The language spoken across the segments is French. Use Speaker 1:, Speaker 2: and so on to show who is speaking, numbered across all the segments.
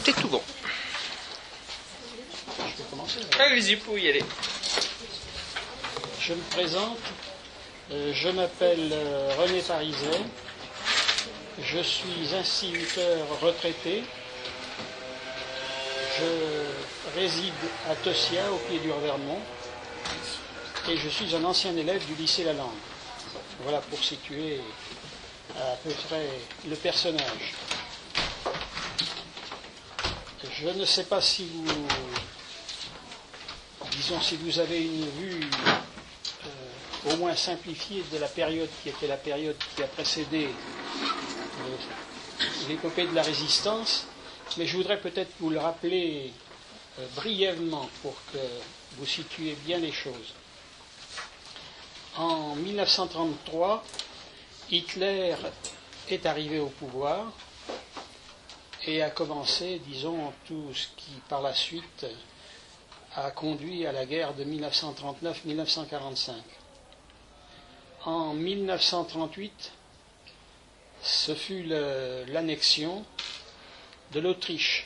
Speaker 1: C'est tout bon.
Speaker 2: Je peux commencer?
Speaker 1: Allez-y, vous pouvez y aller.
Speaker 2: Je me présente. Je m'appelle René Parizet. Je suis instituteur retraité. Je réside à Tossia, au pied du Revermont. Et je suis un ancien élève du lycée Lalande. Voilà pour situer à peu près le personnage. Je ne sais pas si vous avez une vue au moins simplifiée de la période qui était la période qui a précédé l'épopée de la Résistance, mais je voudrais peut-être vous le rappeler brièvement pour que vous situiez bien les choses. En 1933, Hitler est arrivé au pouvoir et a commencé, disons, tout ce qui, par la suite, a conduit à la guerre de 1939-1945. En 1938, ce fut l'annexion de l'Autriche.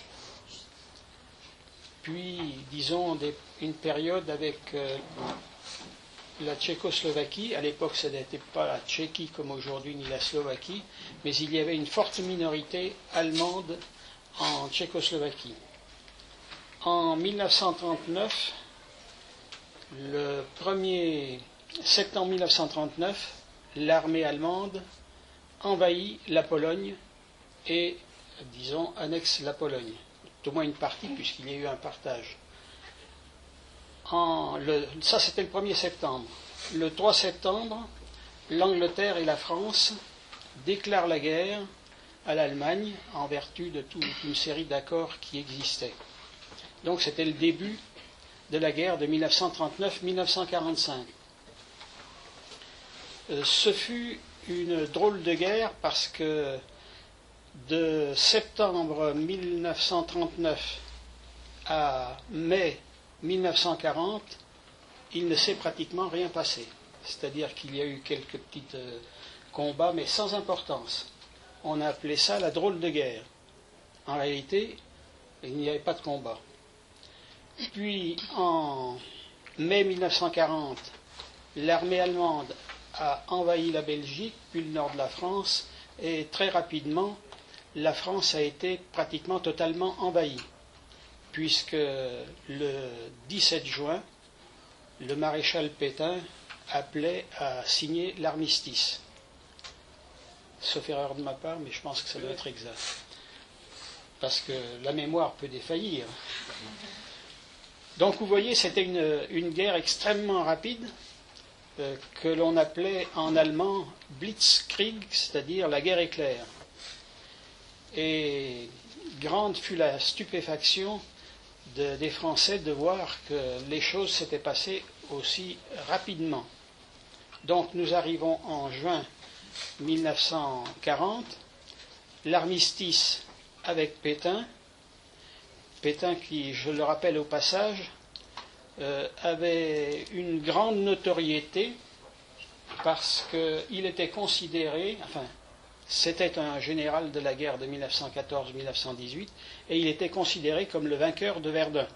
Speaker 2: Puis, disons, une période avec la Tchécoslovaquie. À l'époque, ce n'était pas la Tchéquie comme aujourd'hui, ni la Slovaquie, mais il y avait une forte minorité allemande en Tchécoslovaquie. En 1939, le 1er septembre 1939, l'armée allemande envahit la Pologne et, disons, annexe la Pologne. Au moins une partie, puisqu'il y a eu un partage. Ça, c'était le 1er septembre. Le 3 septembre, l'Angleterre et la France déclarent la guerre à l'Allemagne en vertu de toute une série d'accords qui existaient. Donc c'était le début de la guerre de 1939-1945. Ce fut une drôle de guerre parce que de septembre 1939 à mai 1940, il ne s'est pratiquement rien passé. C'est-à-dire qu'il y a eu quelques petits combats, mais sans importance. On a appelé ça la drôle de guerre. En réalité, il n'y avait pas de combat. Puis, en mai 1940, l'armée allemande a envahi la Belgique, puis le nord de la France, et très rapidement, la France a été pratiquement totalement envahie, puisque le 17 juin, le maréchal Pétain appelait à signer l'armistice. Sauf erreur de ma part, mais je pense que ça doit être exact. Parce que la mémoire peut défaillir. Donc vous voyez, c'était une guerre extrêmement rapide, que l'on appelait en allemand Blitzkrieg, c'est-à-dire la guerre éclair. Et grande fut la stupéfaction des Français de voir que les choses s'étaient passées aussi rapidement. Donc nous arrivons en juin 1940, l'armistice avec Pétain qui, je le rappelle au passage, avait une grande notoriété parce qu'il était considéré, c'était un général de la guerre de 1914-1918, et il était considéré comme le vainqueur de Verdun.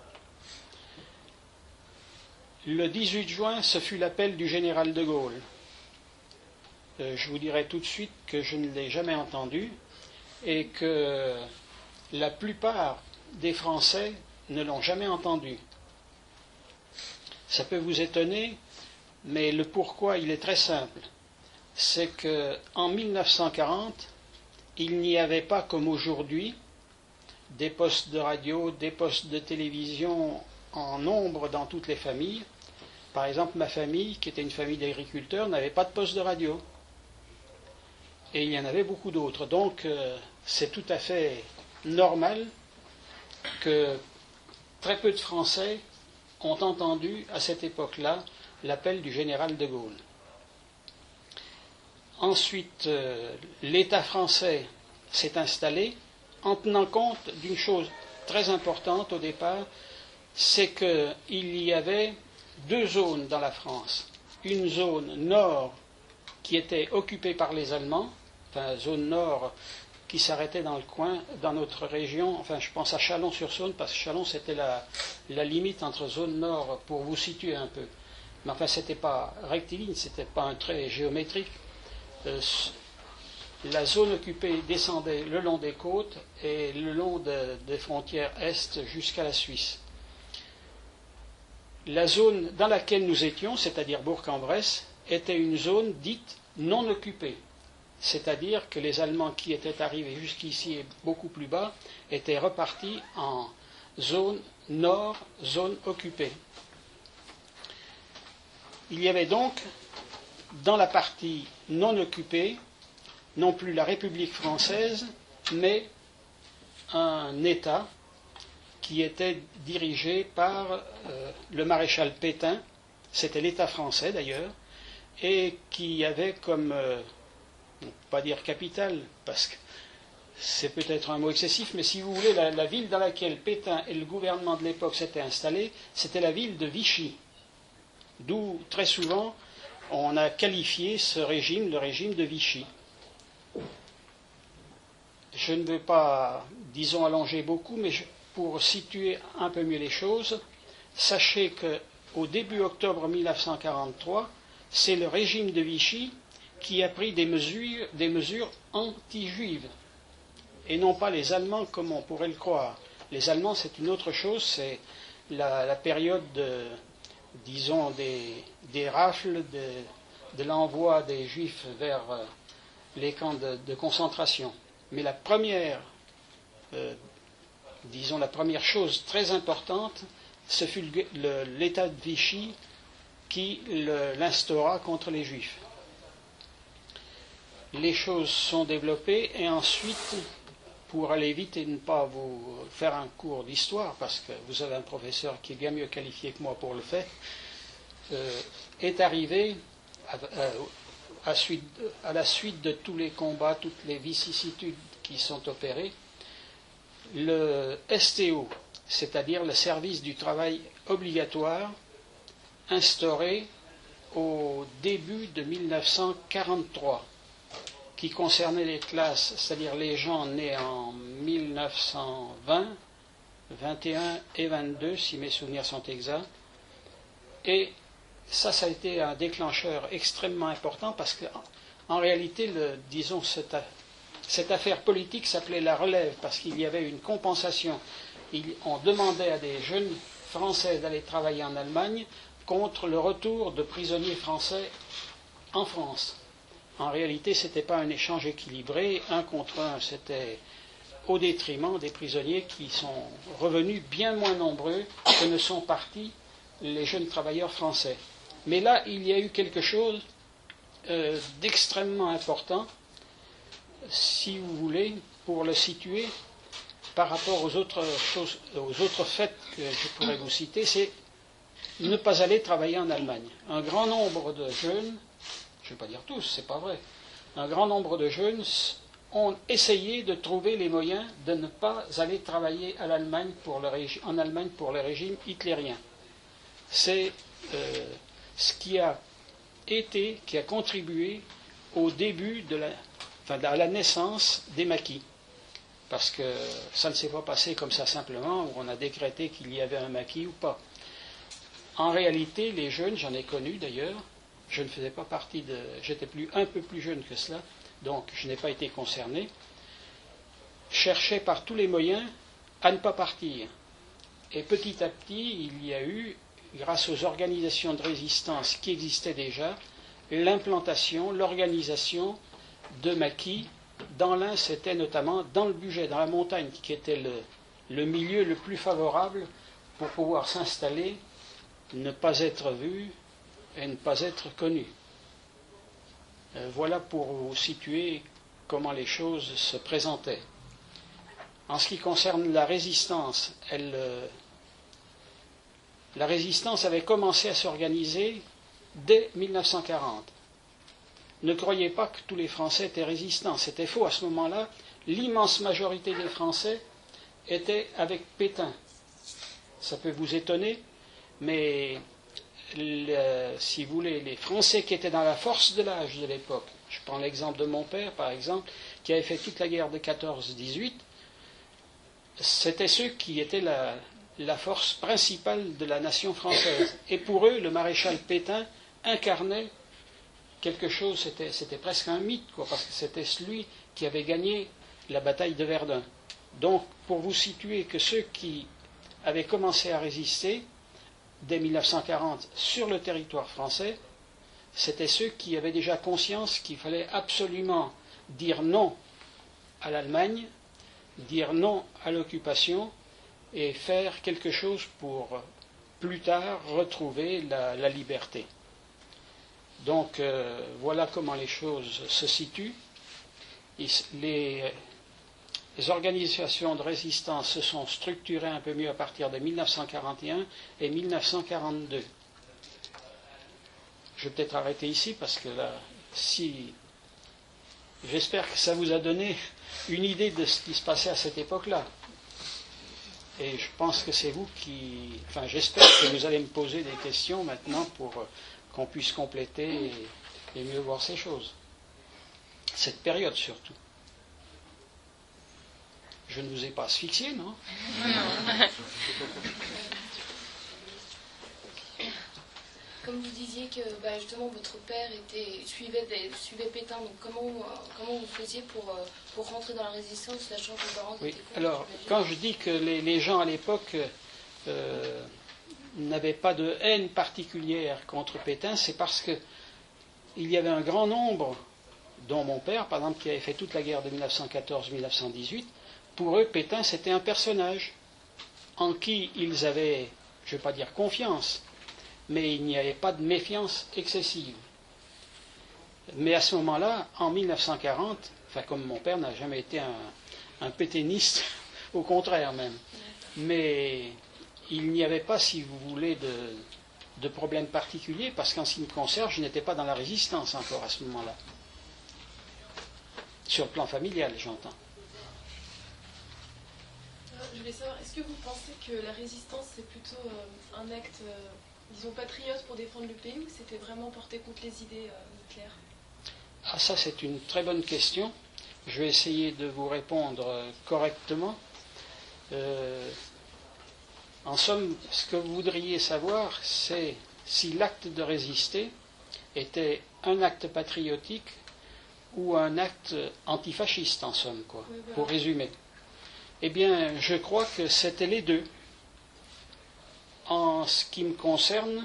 Speaker 2: Le 18 juin, ce fut l'appel du général de Gaulle. Je vous dirai tout de suite que je ne l'ai jamais entendu, et que la plupart des Français ne l'ont jamais entendu. Ça peut vous étonner, mais le pourquoi, il est très simple. C'est qu'en 1940, il n'y avait pas comme aujourd'hui des postes de radio, des postes de télévision en nombre dans toutes les familles. Par exemple, ma famille, qui était une famille d'agriculteurs, n'avait pas de poste de radio. Et il y en avait beaucoup d'autres. Donc, c'est tout à fait normal que très peu de Français ont entendu à cette époque-là l'appel du général de Gaulle. Ensuite, l'État français s'est installé en tenant compte d'une chose très importante au départ, c'est qu'il y avait deux zones dans la France. Une zone nord qui était occupée par les Allemands, zone nord qui s'arrêtaient dans le coin, dans notre région. Enfin, je pense à Chalon-sur-Saône, parce que Chalon, c'était la limite entre zone nord, pour vous situer un peu. Mais enfin, c'était pas rectiligne, c'était pas un trait géométrique. La zone occupée descendait le long des côtes et le long des frontières est jusqu'à la Suisse. La zone dans laquelle nous étions, c'est-à-dire Bourg-en-Bresse, était une zone dite non occupée. C'est-à-dire que les Allemands qui étaient arrivés jusqu'ici et beaucoup plus bas étaient repartis en zone nord, zone occupée. Il y avait donc, dans la partie non occupée, non plus la République française, mais un État qui était dirigé par le maréchal Pétain, c'était l'État français d'ailleurs, et qui avait comme, on ne peut pas dire capitale, parce que c'est peut-être un mot excessif, mais si vous voulez, la ville dans laquelle Pétain et le gouvernement de l'époque s'étaient installés, c'était la ville de Vichy, d'où très souvent on a qualifié ce régime, le régime de Vichy. Je ne veux pas, disons, allonger beaucoup, mais pour situer un peu mieux les choses, sachez qu'au début octobre 1943, c'est le régime de Vichy qui a pris des mesures anti-juives, et non pas les Allemands comme on pourrait le croire. Les Allemands, c'est une autre chose, c'est la période, disons, des rafles, de l'envoi des Juifs vers les camps de concentration. Mais la première, disons, la première chose très importante, ce fut l'État de Vichy qui l'instaura contre les Juifs. Les choses sont développées et ensuite, pour aller vite et ne pas vous faire un cours d'histoire, parce que vous avez un professeur qui est bien mieux qualifié que moi pour le faire, est arrivé à la suite de tous les combats, toutes les vicissitudes qui sont opérées, le STO, c'est-à-dire le service du travail obligatoire, instauré au début de 1943, qui concernait les classes, c'est-à-dire les gens nés en 1920, 21 et 22, si mes souvenirs sont exacts. Et ça a été un déclencheur extrêmement important parce qu'en réalité, disons, cette affaire politique s'appelait la relève parce qu'il y avait une compensation. On demandait à des jeunes Français d'aller travailler en Allemagne contre le retour de prisonniers français en France. En réalité, ce n'était pas un échange équilibré, un contre un, c'était au détriment des prisonniers qui sont revenus bien moins nombreux que ne sont partis les jeunes travailleurs français. Mais là, il y a eu quelque chose d'extrêmement important, si vous voulez, pour le situer par rapport aux autres choses, aux autres faits que je pourrais vous citer, c'est ne pas aller travailler en Allemagne. Un grand nombre de jeunes, je ne vais pas dire tous, c'est pas vrai, un grand nombre de jeunes ont essayé de trouver les moyens de ne pas aller travailler en Allemagne pour le régime hitlérien. C'est ce qui a contribué au début à la naissance des maquis. Parce que ça ne s'est pas passé comme ça simplement, où on a décrété qu'il y avait un maquis ou pas. En réalité, les jeunes, j'en ai connu d'ailleurs, je ne faisais pas partie j'étais un peu plus jeune que cela, donc je n'ai pas été concerné, cherchaient par tous les moyens à ne pas partir. Et petit à petit, il y a eu, grâce aux organisations de résistance qui existaient déjà, l'implantation, l'organisation de maquis. Dans l'un, c'était notamment dans le Bugey, dans la montagne, qui était le milieu le plus favorable pour pouvoir s'installer, ne pas être vu et ne pas être connu. Voilà pour vous situer comment les choses se présentaient. En ce qui concerne la résistance, la résistance avait commencé à s'organiser dès 1940. Ne croyez pas que tous les Français étaient résistants, c'était faux. À ce moment-là, l'immense majorité des Français étaient avec Pétain. Ça peut vous étonner, mais si vous voulez, les Français qui étaient dans la force de l'âge de l'époque, je prends l'exemple de mon père par exemple, qui avaient fait toute la guerre de 14-18, c'était ceux qui étaient la force principale de la nation française. Et pour eux, le maréchal Pétain incarnait quelque chose, c'était presque un mythe, quoi, parce que c'était celui qui avait gagné la bataille de Verdun. Donc, pour vous situer que ceux qui avaient commencé à résister dès 1940 sur le territoire français, c'était ceux qui avaient déjà conscience qu'il fallait absolument dire non à l'Allemagne, dire non à l'occupation et faire quelque chose pour plus tard retrouver la liberté. Donc voilà comment les choses se situent. Les organisations de résistance se sont structurées un peu mieux à partir de 1941 et 1942. Je vais peut-être arrêter ici parce que là, si j'espère que ça vous a donné une idée de ce qui se passait à cette époque-là. Et je pense que c'est vous qui... Enfin, j'espère que vous allez me poser des questions maintenant pour qu'on puisse compléter et mieux voir ces choses. Cette période surtout. Je ne vous ai pas asphyxié, non?
Speaker 1: Comme vous disiez que justement votre père suivait Pétain, donc comment vous faisiez pour rentrer dans la résistance, sachant que vos parents étaient contre?
Speaker 2: Alors, quand je dis que les gens à l'époque n'avaient pas de haine particulière contre Pétain, c'est parce que il y avait un grand nombre, dont mon père, par exemple, qui avait fait toute la guerre de 1914-1918, pour eux, Pétain, c'était un personnage en qui ils avaient, je ne vais pas dire confiance, mais il n'y avait pas de méfiance excessive. Mais à ce moment-là, en 1940, enfin comme mon père n'a jamais été un pétainiste, au contraire même, mais il n'y avait pas, si vous voulez, de problème particulier, parce qu'en ce qui me concerne, je n'étais pas dans la résistance encore à ce moment-là. Sur le plan familial, j'entends.
Speaker 3: Je voulais savoir, est-ce que vous pensez que la résistance, c'est plutôt un acte, disons, patriote pour défendre le pays, ou c'était vraiment porter contre les idées nucléaires?
Speaker 2: Ah, ça, c'est une très bonne question. Je vais essayer de vous répondre correctement. En somme, ce que vous voudriez savoir, c'est si l'acte de résister était un acte patriotique ou un acte antifasciste, en somme, quoi, oui, voilà. Pour résumer. Eh bien, je crois que c'était les deux. En ce qui me concerne,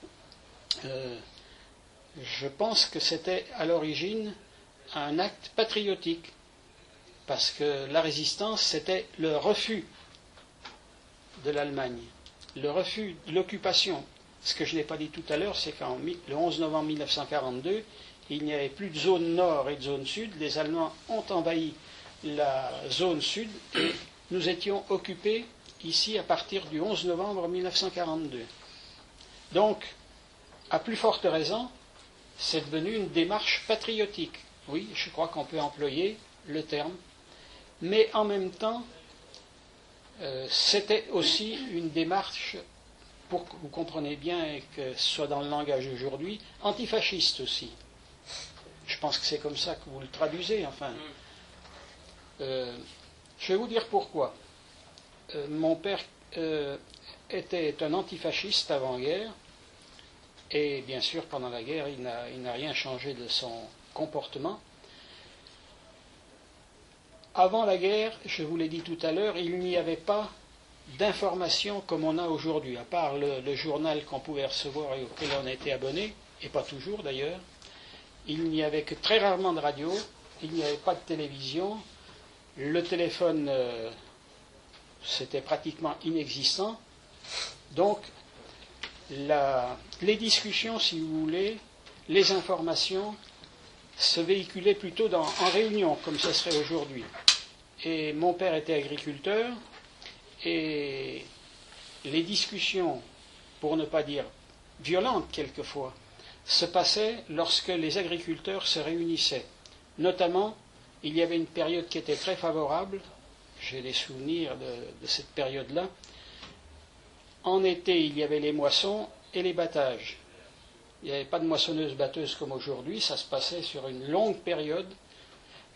Speaker 2: je pense que c'était à l'origine un acte patriotique, parce que la résistance, c'était le refus de l'Allemagne, le refus de l'occupation. Ce que je n'ai pas dit tout à l'heure, c'est qu'en le 11 novembre 1942, il n'y avait plus de zone nord et de zone sud. Les Allemands ont envahi la zone sud et nous étions occupés ici à partir du 11 novembre 1942. Donc, à plus forte raison, c'est devenu une démarche patriotique. Oui, je crois qu'on peut employer le terme, mais en même temps, c'était aussi une démarche, pour que vous compreniez bien et que ce soit dans le langage d'aujourd'hui, antifasciste aussi. Je pense que c'est comme ça que vous le traduisez, enfin. Je vais vous dire pourquoi. Mon père était un antifasciste avant-guerre, et bien sûr, pendant la guerre, il n'a rien changé de son comportement. Avant la guerre, je vous l'ai dit tout à l'heure, il n'y avait pas d'informations comme on a aujourd'hui, à part le journal qu'on pouvait recevoir et auquel on était abonné, et pas toujours d'ailleurs. Il n'y avait que très rarement de radio, il n'y avait pas de télévision, le téléphone, c'était pratiquement inexistant. Donc, les discussions, si vous voulez, les informations se véhiculaient plutôt en réunion, comme ce serait aujourd'hui. Et mon père était agriculteur, et les discussions, pour ne pas dire violentes quelquefois, se passaient lorsque les agriculteurs se réunissaient. Notamment, il y avait une période qui était très favorable, j'ai des souvenirs de cette période-là. En été, il y avait les moissons et les battages. Il n'y avait pas de moissonneuse-batteuse comme aujourd'hui, ça se passait sur une longue période.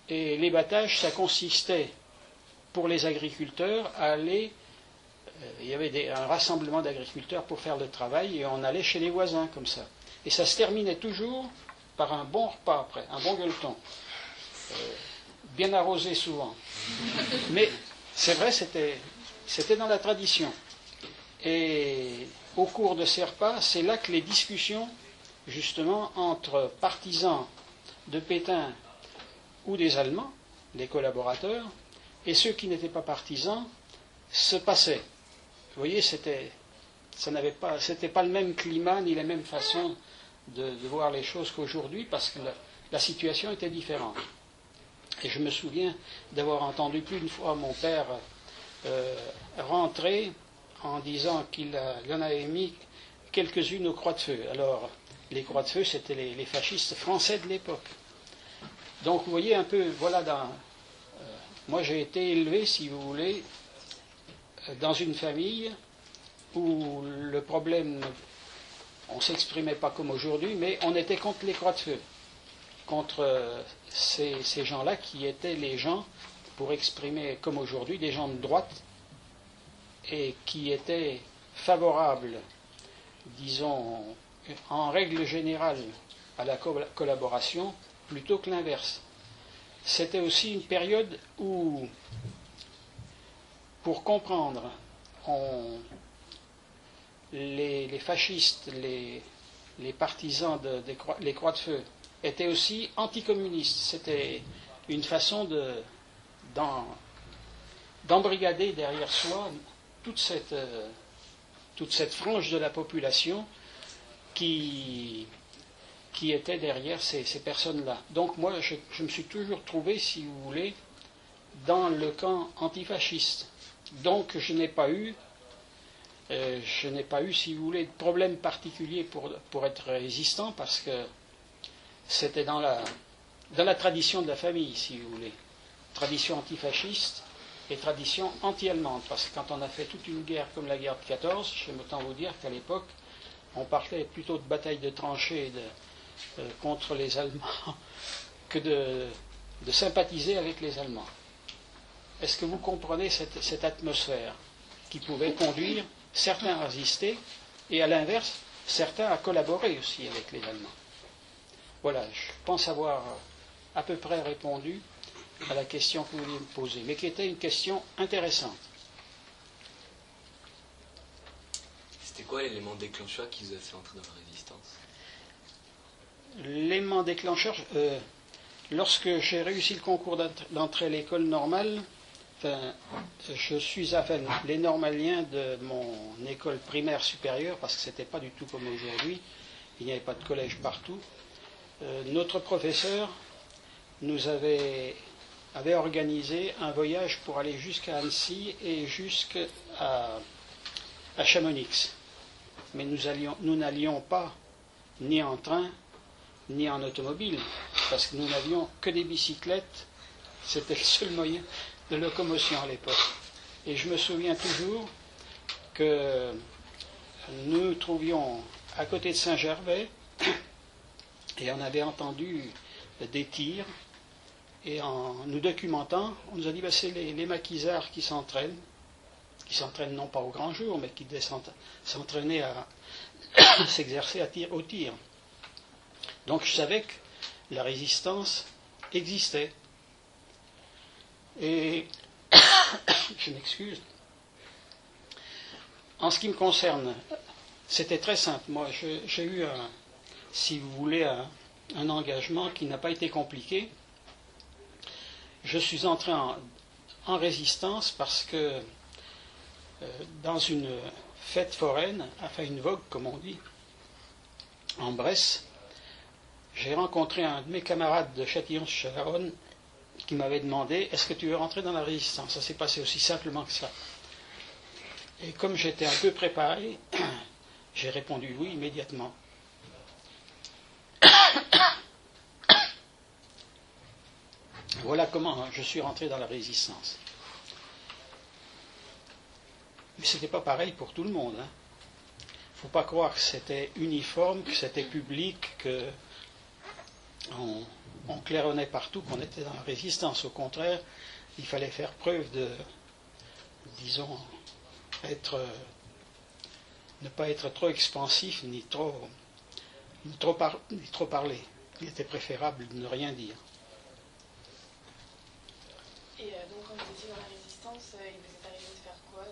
Speaker 2: Et les battages, ça consistait pour les agriculteurs à aller, il y avait un rassemblement d'agriculteurs pour faire le travail et on allait chez les voisins comme ça. Et ça se terminait toujours par un bon repas après, un bon gueuleton, bien arrosé souvent. Mais c'est vrai, c'était dans la tradition. Et au cours de ces repas, c'est là que les discussions, justement, entre partisans de Pétain ou des Allemands, les collaborateurs, et ceux qui n'étaient pas partisans, se passaient. Vous voyez, c'était pas le même climat ni la même façon de voir les choses qu'aujourd'hui, parce que la situation était différente. Et je me souviens d'avoir entendu plus d'une fois mon père rentrer en disant qu'il en avait mis quelques-unes aux croix de feu. Alors, les croix de feu, c'était les fascistes français de l'époque. Donc, vous voyez un peu, voilà, moi j'ai été élevé, si vous voulez, dans une famille où le problème, on ne s'exprimait pas comme aujourd'hui, mais on était contre les croix de feu, contre ces gens-là qui étaient les gens, pour exprimer comme aujourd'hui, des gens de droite, et qui étaient favorables, disons, en règle générale, à la collaboration, plutôt que l'inverse. C'était aussi une période où, pour comprendre, les fascistes, les partisans des croix de feu, étaient aussi anticommunistes. C'était une façon d'embrigader derrière soi toute cette frange de la population qui était derrière ces personnes-là. Donc moi, je me suis toujours trouvé, si vous voulez, dans le camp antifasciste. Donc je n'ai pas eu, si vous voulez, de problème particulier pour être résistant, parce que c'était dans la tradition de la famille, si vous voulez. Tradition antifasciste et tradition anti-allemande. Parce que quand on a fait toute une guerre comme la guerre de 14, j'aime autant vous dire qu'à l'époque, on parlait plutôt de bataille de tranchées contre les Allemands que de sympathiser avec les Allemands. Est-ce que vous comprenez cette atmosphère qui pouvait conduire certains à résister et à l'inverse, certains à collaborer aussi avec les Allemands? Voilà, je pense avoir à peu près répondu à la question que vous vouliez me poser, mais qui était une question intéressante.
Speaker 4: C'était quoi l'élément déclencheur qui vous a fait entrer dans la résistance?
Speaker 2: L'élément déclencheur, lorsque j'ai réussi le concours d'entrée à l'école normale, je suis les normaliens de mon école primaire supérieure, parce que ce n'était pas du tout comme aujourd'hui, il n'y avait pas de collège partout. Notre professeur nous avait organisé un voyage pour aller jusqu'à Annecy et jusqu'à Chamonix. Mais nous n'allions pas ni en train ni en automobile, parce que nous n'avions que des bicyclettes, c'était le seul moyen de locomotion à l'époque. Et je me souviens toujours que nous trouvions à côté de Saint-Gervais, et on avait entendu des tirs, et en nous documentant, on nous a dit c'est les maquisards qui s'entraînent non pas au grand jour, mais qui s'entraînaient à s'exercer au tir. Donc je savais que la résistance existait. Et je m'excuse. En ce qui me concerne, c'était très simple. Moi, j'ai eu, si vous voulez, un engagement qui n'a pas été compliqué. Je suis entré en résistance parce que dans une fête foraine, enfin une vogue comme on dit, en Bresse, j'ai rencontré un de mes camarades de Châtillon-sur-Garonne qui m'avait demandé « Est-ce que tu veux rentrer dans la résistance ?» Ça s'est passé aussi simplement que ça. Et comme j'étais un peu préparé, j'ai répondu oui immédiatement. Voilà comment je suis rentré dans la résistance. Mais ce n'était pas pareil pour tout le monde. Il ne faut pas croire que c'était uniforme, que c'était public, que on claironnait partout qu'on était dans la résistance. Au contraire, il fallait faire preuve de, disons, ne pas être trop expansif ni trop parler. Il était préférable de ne rien dire.
Speaker 3: Et donc quand vous étiez dans la résistance, il vous est arrivé de faire quoi?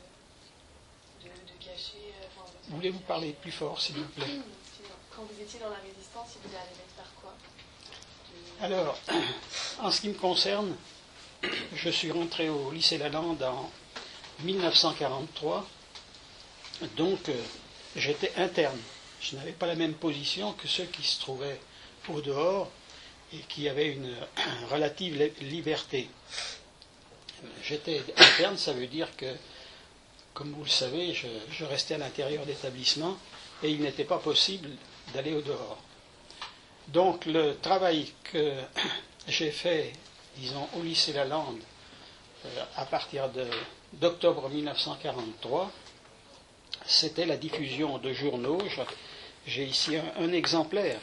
Speaker 3: De cacher
Speaker 2: Voulez-vous parler plus fort, s'il vous plaît?
Speaker 3: Quand vous étiez dans la résistance, il vous est arrivé de faire quoi?
Speaker 2: Alors, en ce qui me concerne, je suis rentré au lycée Lalande en 1943, donc j'étais interne. Je n'avais pas la même position que ceux qui se trouvaient au dehors et qui avaient une relative liberté. J'étais interne, ça veut dire que, comme vous le savez, je restais à l'intérieur d'établissement et il n'était pas possible d'aller au dehors. Donc le travail que j'ai fait, disons, au lycée Lalande à partir d'octobre 1943, c'était la diffusion de journaux. J'ai ici un exemplaire,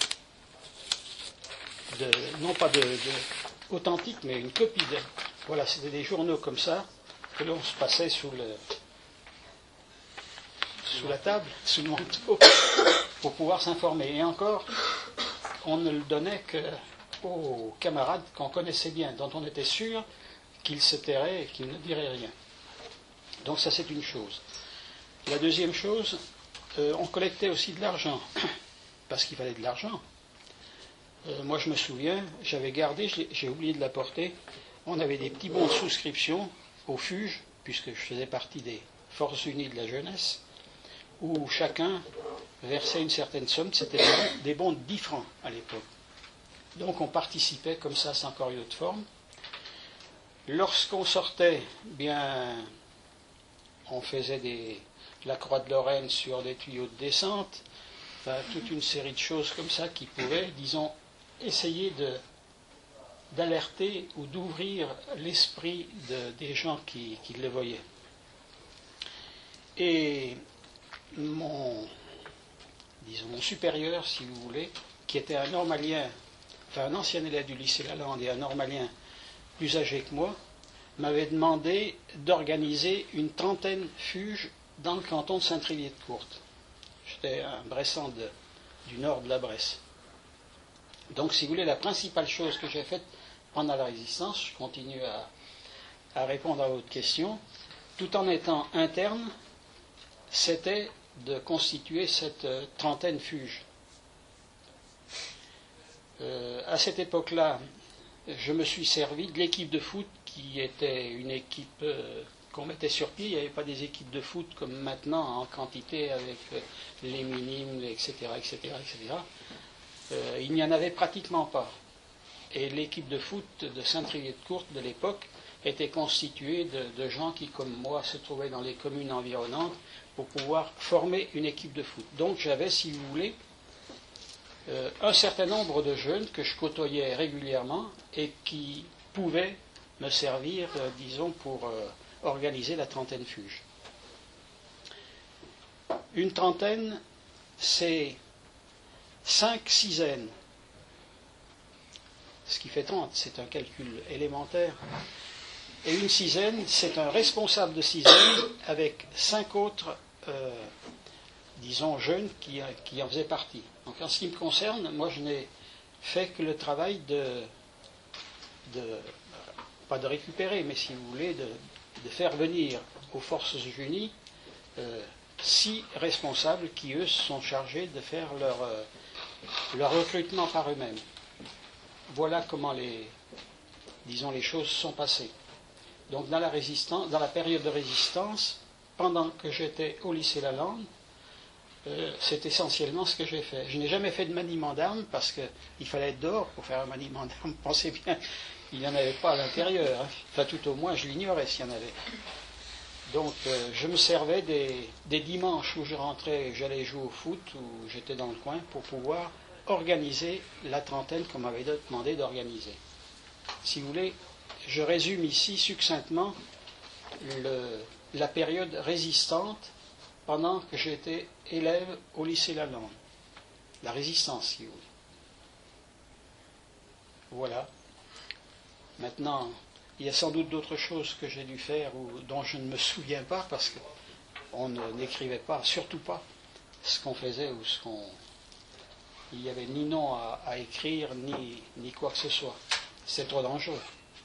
Speaker 2: non pas authentique, mais une copie de. Voilà, c'était des journaux comme ça, que l'on se passait sous la table, sous le manteau, pour pouvoir s'informer. Et encore, on ne le donnait qu'aux camarades qu'on connaissait bien, dont on était sûr qu'ils se tairaient et qu'ils ne diraient rien. Donc ça, c'est une chose. La deuxième chose, on collectait aussi de l'argent, parce qu'il fallait de l'argent. Moi, je me souviens, j'avais gardé, j'ai oublié de l'apporter, on avait des petits bons de souscription au FUGE, puisque je faisais partie des Forces Unies de la Jeunesse, où chacun versait une certaine somme, c'était des bons de 10 francs à l'époque. Donc on participait comme ça, sans encore une autre forme. Lorsqu'on sortait, bien, on faisait la croix de Lorraine sur des tuyaux de descente, enfin, toute une série de choses comme ça qui pouvaient, disons, essayer d'alerter ou d'ouvrir l'esprit des gens qui le voyaient. Et mon supérieur, si vous voulez, qui était un normalien, enfin un ancien élève du lycée Lalande et un normalien plus âgé que moi, m'avait demandé d'organiser une 30aine FUGE dans le canton de Saint-Trivier-de-Courte. J'étais un Bressant du nord de la Bresse. Donc, si vous voulez, la principale chose que j'ai faite pendant la résistance, je continue à répondre à votre question, tout en étant interne, c'était de constituer cette 30aine FUGE. À cette époque-là, je me suis servi de l'équipe de foot qui était une équipe qu'on mettait sur pied. Il n'y avait pas des équipes de foot comme maintenant en quantité avec les minimes, etc., etc., etc. Il n'y en avait pratiquement pas. Et l'équipe de foot de Saint-Trivier-de-Courte de l'époque était constituée de gens qui, comme moi, se trouvaient dans les communes environnantes pour pouvoir former une équipe de foot. Donc j'avais, si vous voulez, un certain nombre de jeunes que je côtoyais régulièrement et qui pouvaient me servir, disons, pour organiser la 30aine FUGE. Une 30aine, c'est 5 sizaines. Ce qui fait 30, c'est un calcul élémentaire. Et une sizaine, c'est un responsable de sizaine avec 5 autres, disons, jeunes qui en faisaient partie. Donc en ce qui me concerne, moi je n'ai fait que le travail pas de récupérer, mais si vous voulez, de faire venir aux Forces Unies 6 responsables qui, eux, sont chargés de faire leur recrutement par eux-mêmes. Voilà comment les choses sont passées. Donc dans la période de résistance, pendant que j'étais au lycée Lalande, c'est essentiellement ce que j'ai fait. Je n'ai jamais fait de maniement d'armes parce qu'il fallait être dehors pour faire un maniement d'armes. Pensez bien, il n'y en avait pas à l'intérieur. Hein. Enfin, tout au moins, je l'ignorais s'il y en avait. Donc, je me servais des dimanches où je rentrais et j'allais jouer au foot, où j'étais dans le coin, pour pouvoir organiser la 30aine qu'on m'avait demandé d'organiser. Si vous voulez, je résume ici succinctement la période résistante pendant que j'étais élève au lycée Lalande. La résistance, si vous voulez. Voilà. Maintenant, il y a sans doute d'autres choses que j'ai dû faire ou dont je ne me souviens pas parce qu'on n'écrivait pas, surtout pas, ce qu'on faisait ou ce qu'on... Il n'y avait ni nom à écrire, ni quoi que ce soit. C'est trop dangereux.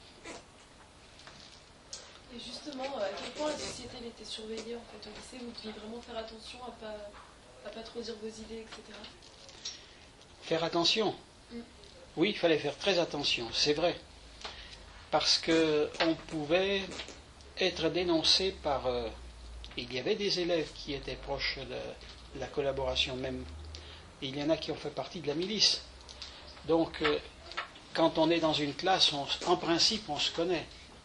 Speaker 3: Et justement, à quel point la société elle était surveillée en fait au lycée, vous deviez vraiment faire attention à pas trop dire vos idées, etc.
Speaker 2: Faire attention. Oui, il fallait faire très attention, c'est vrai. Parce qu'on pouvait être dénoncé par... il y avait des élèves qui étaient proches de la collaboration même. Et il y en a qui ont fait partie de la milice. Donc, quand on est dans une classe, en principe, on se connaît.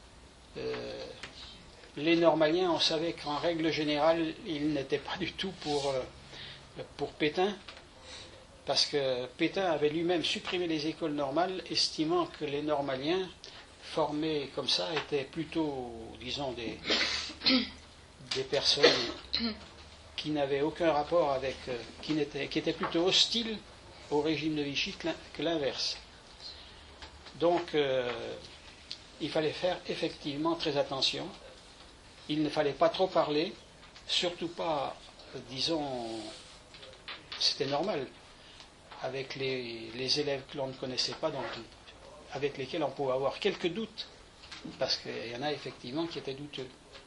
Speaker 2: Les normaliens, on savait qu'en règle générale, ils n'étaient pas du tout pour Pétain, parce que Pétain avait lui-même supprimé les écoles normales, estimant que les normaliens formés comme ça étaient plutôt, disons, des personnes qui n'avaient aucun rapport avec, qui étaient plutôt hostiles au régime de Vichy que l'inverse. Donc, il fallait faire effectivement très attention. Il ne fallait pas trop parler, surtout pas, disons, c'était normal, avec les élèves que l'on ne connaissait pas, donc, avec lesquels on pouvait avoir quelques doutes, parce qu'il y en a effectivement qui étaient douteux.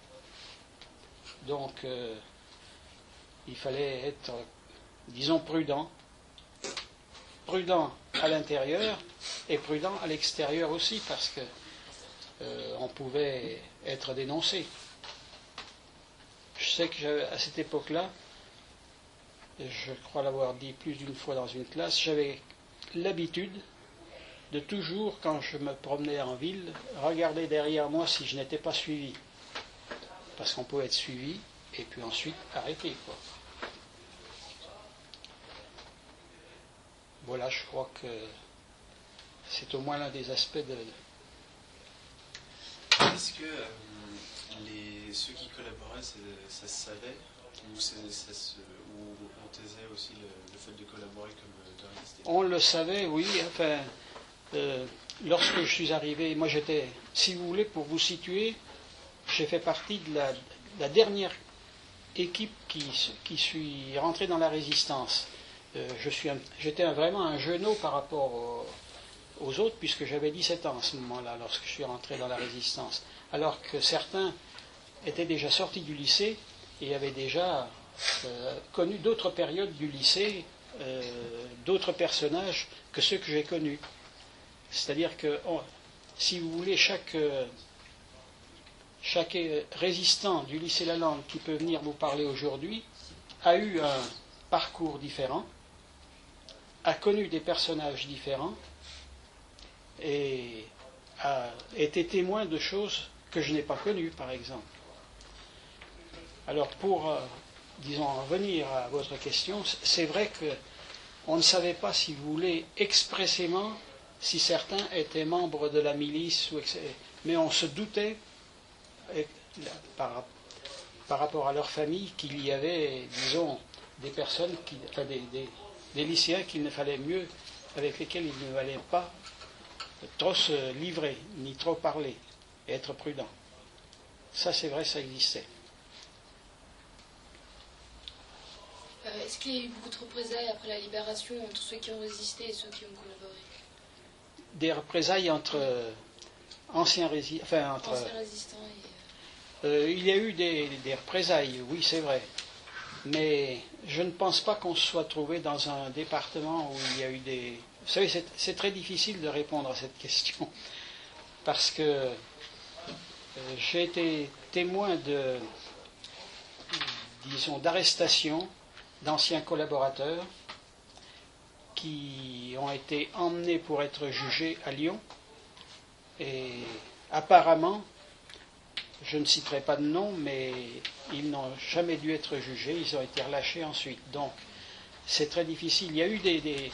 Speaker 2: Donc, il fallait être, disons, prudent à l'intérieur et prudent à l'extérieur aussi, parce que on pouvait être dénoncé. Je sais qu'à cette époque-là, je crois l'avoir dit plus d'une fois dans une classe, j'avais l'habitude de toujours, quand je me promenais en ville, regarder derrière moi si je n'étais pas suivi. Parce qu'on pouvait être suivi et puis ensuite arrêté, quoi. Voilà, je crois que c'est au moins l'un des aspects de...
Speaker 5: Est-ce que ceux qui collaboraient, ça se savait ou on taisait aussi le fait de collaborer comme de résister?
Speaker 2: On le savait, oui. Enfin, lorsque je suis arrivé, moi j'étais, si vous voulez, pour vous situer, j'ai fait partie de la dernière équipe qui suis rentré dans la résistance. J'étais vraiment un jeuneau par rapport aux autres, puisque j'avais 17 ans à ce moment-là, lorsque je suis rentré dans la résistance. Alors que certains étaient déjà sortis du lycée et avaient déjà connu d'autres périodes du lycée, d'autres personnages que ceux que j'ai connus. C'est-à-dire que, si vous voulez, chaque résistant du lycée Lalande qui peut venir vous parler aujourd'hui a eu un parcours différent, a connu des personnages différents et a été témoin de choses que je n'ai pas connues, par exemple. Alors, pour, disons, en revenir à votre question, c'est vrai qu'on ne savait pas, si vous voulez, expressément si certains étaient membres de la milice, mais on se doutait, par rapport à leur famille, qu'il y avait, disons, des personnes, des lycéens avec lesquels il ne fallait pas trop se livrer, ni trop parler, et être prudent. Ça, c'est vrai, ça existait.
Speaker 1: Est-ce qu'il y a eu beaucoup de représailles après la libération entre ceux qui ont résisté et ceux qui ont collaboré?
Speaker 2: Des représailles entre anciens résistants et... il y a eu des représailles, oui, c'est vrai. Mais je ne pense pas qu'on se soit trouvé dans un département où il y a eu des... Vous savez, c'est très difficile de répondre à cette question, parce que j'ai été témoin d'arrestations d'anciens collaborateurs qui ont été emmenés pour être jugés à Lyon. Et apparemment, je ne citerai pas de nom, mais ils n'ont jamais dû être jugés, ils ont été relâchés ensuite. Donc, c'est très difficile. Il y a eu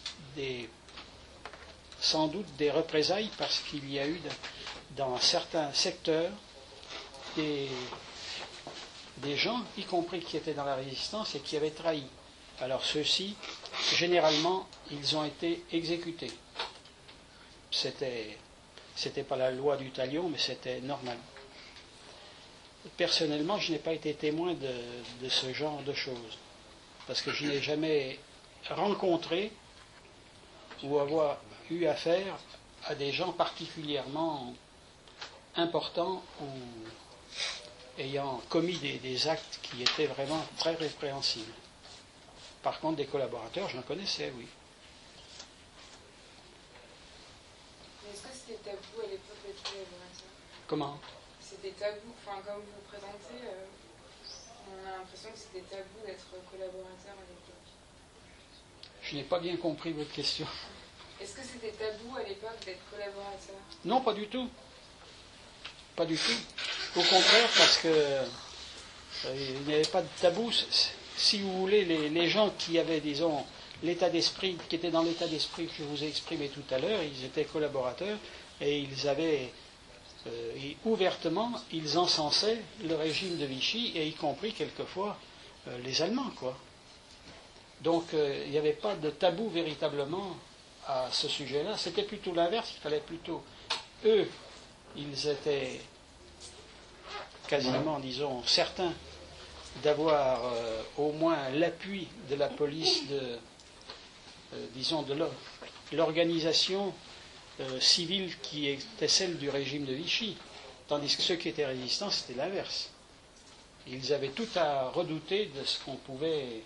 Speaker 2: sans doute des représailles, parce qu'il y a eu dans certains secteurs des gens, y compris qui étaient dans la résistance et qui avaient trahi. Alors ceux-ci, généralement, ils ont été exécutés. c'était pas la loi du talion, mais c'était normal. Personnellement, je n'ai pas été témoin de ce genre de choses, parce que je n'ai jamais rencontré ou avoir eu affaire à des gens particulièrement importants ou ayant commis des actes qui étaient vraiment très répréhensibles. Par contre, des collaborateurs, j'en connaissais, oui.
Speaker 6: Mais est-ce que c'était tabou à l'époque d'être collaborateur?
Speaker 2: Comment?
Speaker 6: C'était tabou, enfin comme vous vous présentez, on a l'impression que c'était tabou d'être collaborateur à l'époque.
Speaker 2: Je n'ai pas bien compris votre question.
Speaker 6: Est-ce que c'était tabou à l'époque d'être collaborateur?
Speaker 2: Non, pas du tout. Pas du tout. Au contraire, parce que il n'y avait pas de tabou. Si vous voulez, les gens qui avaient, disons, l'état d'esprit, qui étaient dans l'état d'esprit que je vous ai exprimé tout à l'heure, ils étaient collaborateurs et ils avaient ouvertement, ils encensaient le régime de Vichy et y compris quelquefois les Allemands, quoi. Donc il n'y avait pas de tabou véritablement à ce sujet-là. C'était plutôt l'inverse. Il fallait plutôt, eux, ils étaient quasiment, disons, certains d'avoir au moins l'appui de la police, disons, de l'organisation civile qui était celle du régime de Vichy. Tandis que ceux qui étaient résistants, c'était l'inverse. Ils avaient tout à redouter de ce qu'on pouvait,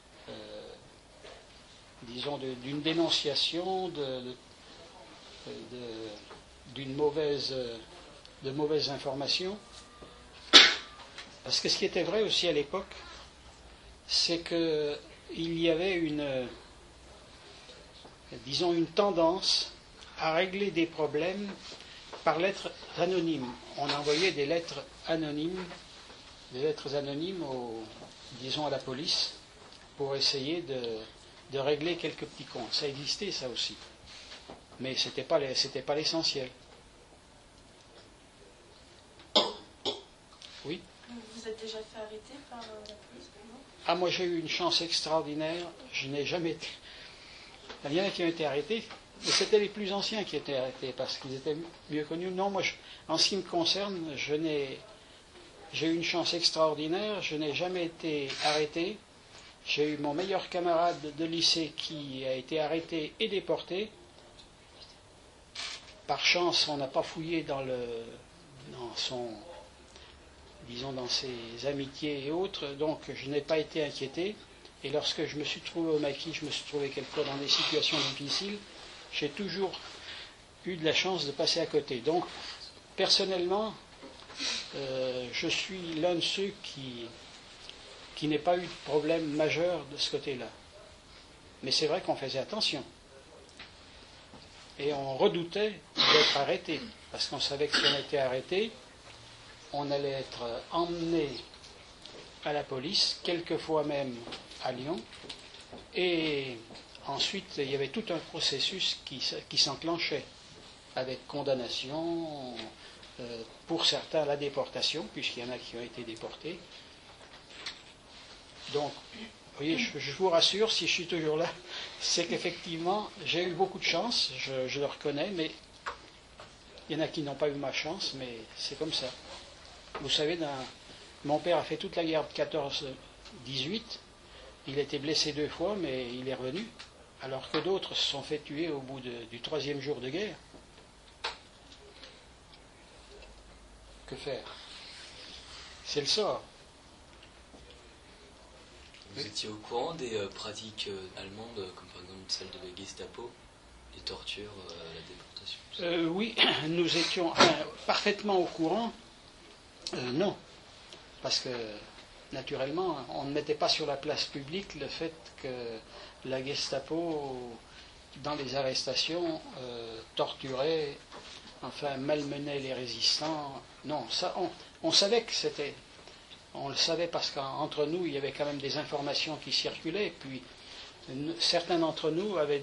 Speaker 2: disons, d'une dénonciation, d'une mauvaise information. Parce que ce qui était vrai aussi à l'époque, c'est qu'il y avait disons, une tendance à régler des problèmes par lettres anonymes. On envoyait des lettres anonymes disons, à la police pour essayer de régler quelques petits comptes. Ça existait, ça aussi. Mais c'était pas l'essentiel. Oui.
Speaker 3: Vous êtes déjà fait arrêter par la police, non?
Speaker 2: Ah, moi j'ai eu une chance extraordinaire. Je n'ai jamais été. Il y en a qui ont été arrêtés, mais c'était les plus anciens qui étaient arrêtés parce qu'ils étaient mieux connus. Non, moi, en ce qui me concerne, j'ai eu une chance extraordinaire. Je n'ai jamais été arrêté. J'ai eu mon meilleur camarade de lycée qui a été arrêté et déporté. Par chance, on n'a pas fouillé dans ses amitiés et autres, donc je n'ai pas été inquiété. Et lorsque je me suis trouvé au maquis, je me suis trouvé quelquefois dans des situations difficiles, j'ai toujours eu de la chance de passer à côté. Donc, personnellement, je suis l'un de ceux qui n'ait pas eu de problème majeur de ce côté-là. Mais c'est vrai qu'on faisait attention. Et on redoutait d'être arrêté, parce qu'on savait que si on était arrêté, on allait être emmené à la police, quelquefois même à Lyon, et ensuite il y avait tout un processus qui s'enclenchait, avec condamnation, pour certains la déportation, puisqu'il y en a qui ont été déportés. Donc, vous voyez, je vous rassure, si je suis toujours là, c'est qu'effectivement, j'ai eu beaucoup de chance, je le reconnais, mais il y en a qui n'ont pas eu ma chance, mais c'est comme ça. Vous savez, mon père a fait toute la guerre de 14-18, il a été blessé 2 fois, mais il est revenu, alors que d'autres se sont fait tuer au bout du 3e jour de guerre. Que faire? C'est le sort.
Speaker 4: Vous étiez au courant des pratiques allemandes, comme par exemple celle de la Gestapo, les tortures, la déportation?
Speaker 2: Oui, nous étions parfaitement au courant. Non, parce que naturellement, on ne mettait pas sur la place publique le fait que la Gestapo, dans les arrestations, torturait, enfin malmenait les résistants. Non, ça, on savait que c'était... On le savait parce qu'entre nous, il y avait quand même des informations qui circulaient. Et puis, certains d'entre nous avaient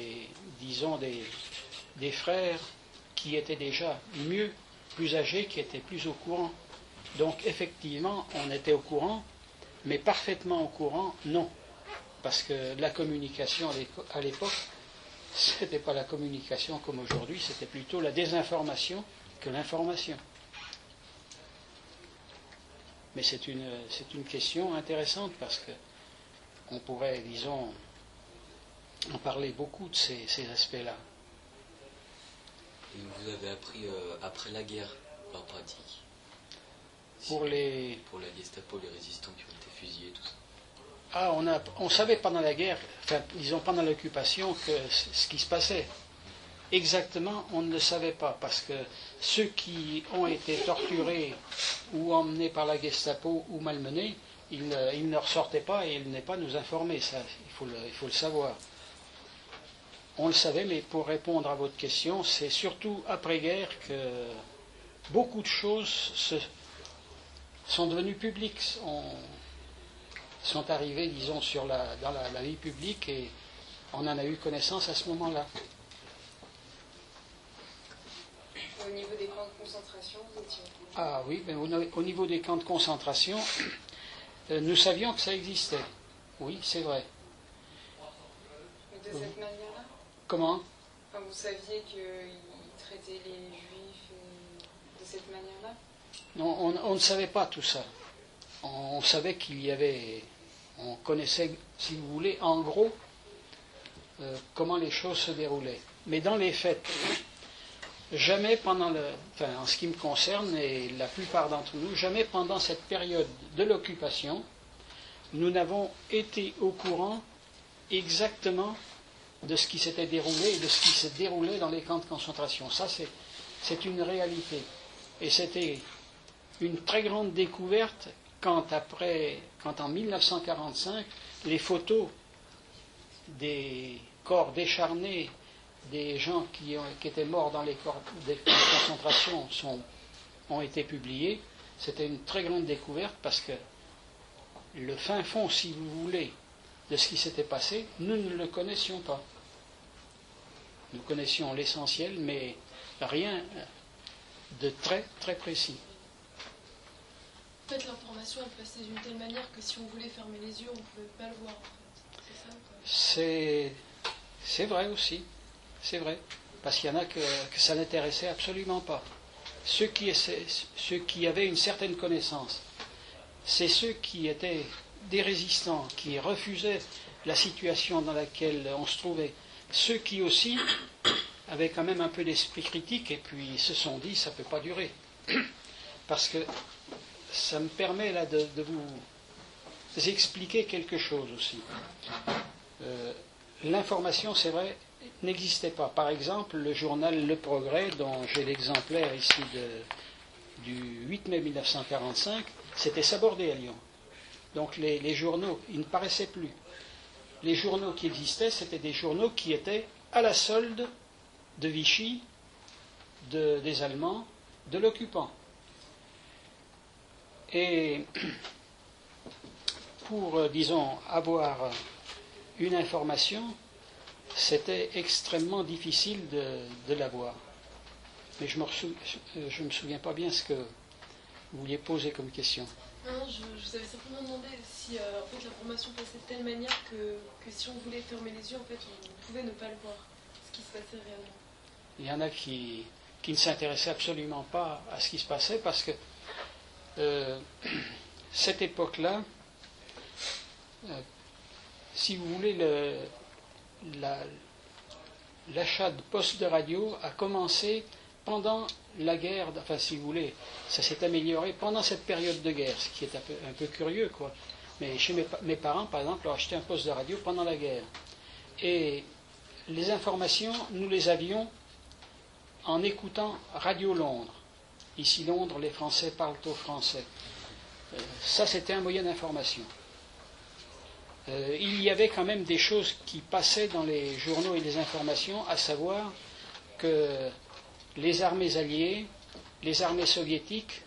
Speaker 2: des frères qui étaient déjà mieux, plus âgés, qui étaient plus au courant. Donc, effectivement, on était au courant, mais parfaitement au courant, non. Parce que la communication à l'époque ce n'était pas la communication comme aujourd'hui, c'était plutôt la désinformation que l'information. Mais c'est une question intéressante parce qu'on pourrait, disons, en parler beaucoup de ces aspects-là.
Speaker 4: Et vous avez appris après la guerre leur pratique?
Speaker 2: Pour
Speaker 4: la Gestapo, les résistants qui ont été fusillés, tout ça.
Speaker 2: Ah, on savait pendant la guerre, enfin, disons pendant l'occupation, que ce qui se passait. Exactement, on ne le savait pas, parce que ceux qui ont été torturés ou emmenés par la Gestapo ou malmenés, ils ne ressortaient pas et ils venaient pas nous informer, ça, il faut le savoir. On le savait, mais pour répondre à votre question, c'est surtout après-guerre que beaucoup de choses sont devenues publiques, sont arrivées, disons, dans la vie publique, et on en a eu connaissance à ce moment-là.
Speaker 6: Au niveau des camps de concentration, vous étiez au courant?
Speaker 2: Ah oui, mais au niveau des camps de concentration, nous savions que ça existait. Oui, c'est vrai.
Speaker 6: De cette manière-là?
Speaker 2: Comment?
Speaker 6: Enfin, vous saviez qu'ils traitaient les juifs de cette manière-là?
Speaker 2: Non, on ne savait pas tout ça. On savait qu'il y avait... On connaissait, si vous voulez, en gros, comment les choses se déroulaient. Mais dans les faits, jamais en ce qui me concerne, et la plupart d'entre nous, jamais pendant cette période de l'occupation, nous n'avons été au courant exactement de ce qui s'était déroulé et de ce qui se déroulait dans les camps de concentration. Ça, c'est une réalité. Et c'était une très grande découverte quand en 1945, les photos des corps décharnés des gens qui étaient morts dans les camps de concentration ont été publiées. C'était une très grande découverte parce que le fin fond, si vous voulez, de ce qui s'était passé, nous ne le connaissions pas. Nous connaissions l'essentiel, mais rien de très très précis.
Speaker 3: En fait, l'information, elle passait d'une telle manière que si on voulait fermer les yeux, on ne pouvait pas le voir, en fait. C'est ça ou pas?
Speaker 2: C'est vrai aussi. C'est vrai. Parce qu'il y en a que ça n'intéressait absolument pas. Ceux qui avaient une certaine connaissance, c'est ceux qui étaient des résistants, qui refusaient la situation dans laquelle on se trouvait. Ceux qui aussi avaient quand même un peu d'esprit critique et puis se sont dit ça ne peut pas durer. Parce que ça me permet là de vous expliquer quelque chose aussi. L'information, c'est vrai, n'existait pas. Par exemple, le journal Le Progrès, dont j'ai l'exemplaire ici du 8 mai 1945, c'était sabordé à Lyon. Donc les journaux, ils ne paraissaient plus. Les journaux qui existaient, c'était des journaux qui étaient à la solde de Vichy, des Allemands, de l'occupant. Et pour, disons, avoir une information, c'était extrêmement difficile de l'avoir. Mais je me souviens pas bien ce que vous vouliez poser comme question.
Speaker 3: Non, je vous avais simplement demandé si en fait, l'information passait de telle manière que si on voulait fermer les yeux, en fait, on pouvait ne pas le voir, ce qui se passait réellement.
Speaker 2: Il y en a qui ne s'intéressaient absolument pas à ce qui se passait parce que cette époque-là, si vous voulez, l'achat de postes de radio a commencé pendant la guerre, enfin si vous voulez, ça s'est amélioré pendant cette période de guerre, ce qui est un peu curieux, quoi. Mais chez mes parents, par exemple, ont acheté un poste de radio pendant la guerre. Et les informations, nous les avions en écoutant Radio Londres. Ici, Londres, les Français parlent au français. Ça, c'était un moyen d'information. Il y avait quand même des choses qui passaient dans les journaux et les informations, à savoir que les armées alliées, les armées soviétiques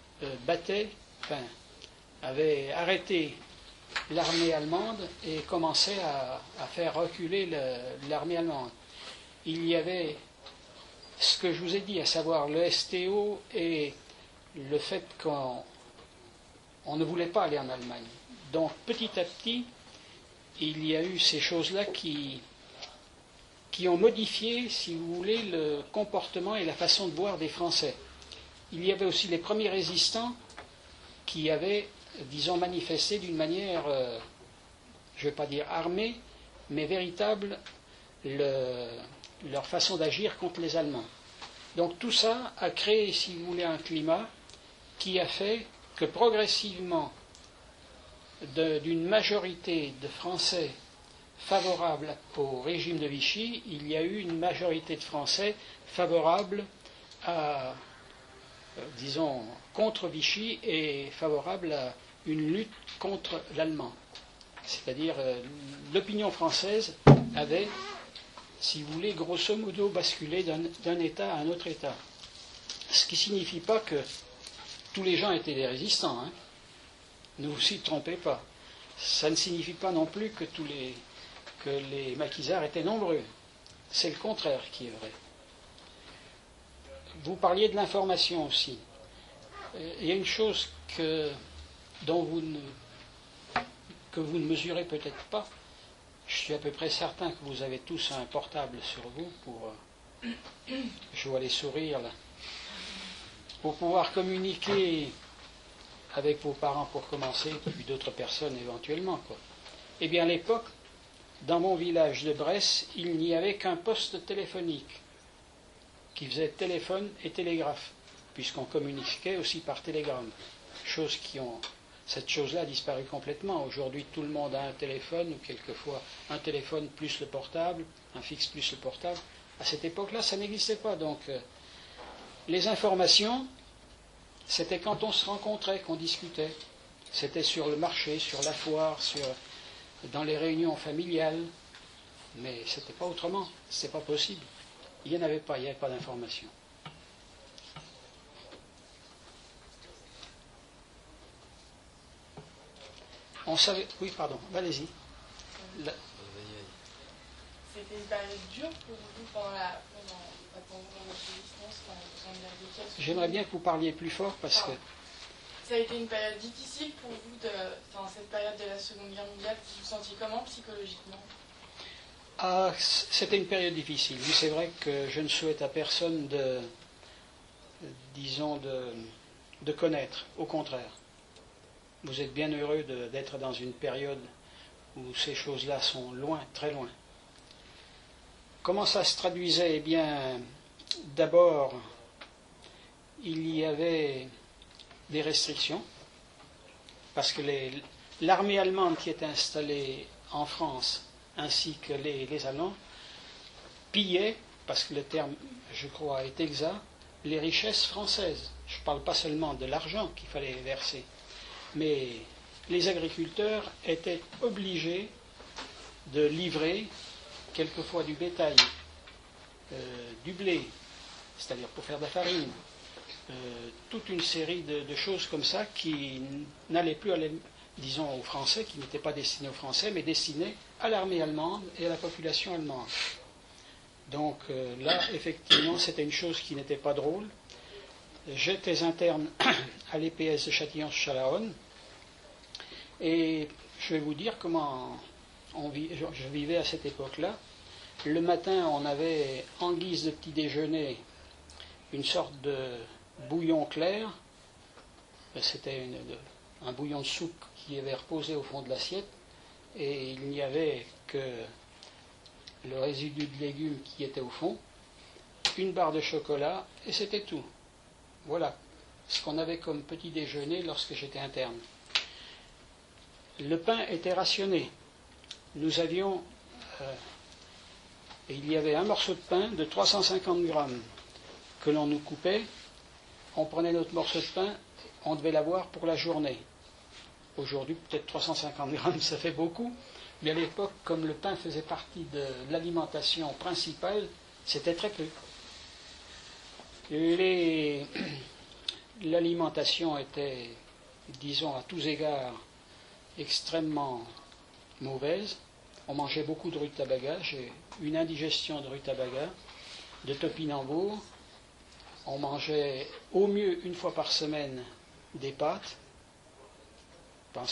Speaker 2: avaient arrêté l'armée allemande et commençaient à faire reculer l'armée allemande. Il y avait ce que je vous ai dit, à savoir le STO et le fait qu'on ne voulait pas aller en Allemagne. Donc petit à petit, il y a eu ces choses-là qui qui ont modifié, si vous voulez, le comportement et la façon de voir des Français. Il y avait aussi les premiers résistants qui avaient, disons, manifesté d'une manière, je ne vais pas dire armée, mais véritable, leur façon d'agir contre les Allemands. Donc tout ça a créé, si vous voulez, un climat qui a fait que progressivement, d'une majorité de Français favorables au régime de Vichy, il y a eu une majorité de Français favorables à, disons, contre Vichy et favorables à une lutte contre l'allemand. C'est-à-dire, l'opinion française avait, si vous voulez, grosso modo basculé d'un État à un autre État. Ce qui ne signifie pas que tous les gens étaient des résistants. Hein. Ne vous y trompez pas. Ça ne signifie pas non plus que les maquisards étaient nombreux. C'est le contraire qui est vrai. Vous parliez de l'information aussi. Il y a une chose que vous ne mesurez peut-être pas. Je suis à peu près certain que vous avez tous un portable sur vous pour... je vois les sourires là. Pour pouvoir communiquer avec vos parents pour commencer, puis d'autres personnes éventuellement, quoi. Eh bien, à l'époque, dans mon village de Bresse, il n'y avait qu'un poste téléphonique qui faisait téléphone et télégraphe, puisqu'on communiquait aussi par télégramme. Cette chose-là a disparu complètement. Aujourd'hui, tout le monde a un téléphone, ou quelquefois un téléphone plus le portable, un fixe plus le portable. À cette époque-là, ça n'existait pas. Donc, les informations, c'était quand on se rencontrait, qu'on discutait. C'était sur le marché, sur la foire, dans les réunions familiales. Mais ce n'était pas autrement. Ce n'était pas possible. Il n'y avait pas d'information. On savait... Oui, pardon, allez-y.
Speaker 7: C'était une période dure pour vous pendant votre résistance,
Speaker 2: J'aimerais bien que vous parliez plus fort parce que...
Speaker 7: Ça a été une période difficile pour vous, cette période de la Seconde Guerre mondiale, vous vous sentiez comment psychologiquement?
Speaker 2: Ah, c'était une période difficile. Oui, c'est vrai que je ne souhaite à personne de connaître, au contraire. Vous êtes bien heureux d'être dans une période où ces choses-là sont loin, très loin. Comment ça se traduisait? Eh bien, d'abord, il y avait des restrictions, parce que l'armée allemande qui était installée en France, ainsi que les Allemands, pillaient, parce que le terme, je crois, est exact, les richesses françaises. Je ne parle pas seulement de l'argent qu'il fallait verser, mais les agriculteurs étaient obligés de livrer quelquefois du bétail, du blé, c'est-à-dire pour faire de la farine, toute une série de choses comme ça qui n'allaient plus, disons, aux Français, qui n'étaient pas destinés aux Français, mais destinés à l'armée allemande et à la population allemande. Donc là, effectivement, c'était une chose qui n'était pas drôle. J'étais interne à l'EPS de Châtillon-sur-Chalaronne, et je vais vous dire comment je vivais à cette époque-là. Le matin, on avait en guise de petit déjeuner une sorte de bouillon clair. C'était un bouillon de soupe qui avait reposé au fond de l'assiette, et il n'y avait que le résidu de légumes qui était au fond, une barre de chocolat, et c'était tout. Voilà ce qu'on avait comme petit déjeuner lorsque j'étais interne. Le pain était rationné. Nous avions... il y avait un morceau de pain de 350 grammes que l'on nous coupait. On prenait notre morceau de pain, on devait l'avoir pour la journée. Aujourd'hui, peut-être 350 grammes, ça fait beaucoup. Mais à l'époque, comme le pain faisait partie de l'alimentation principale, c'était très peu. L'alimentation était, disons, à tous égards, extrêmement mauvaise. On mangeait beaucoup de rutabaga, j'ai une indigestion de rutabaga, de topinambour. On mangeait au mieux une fois par semaine des pâtes. Bon,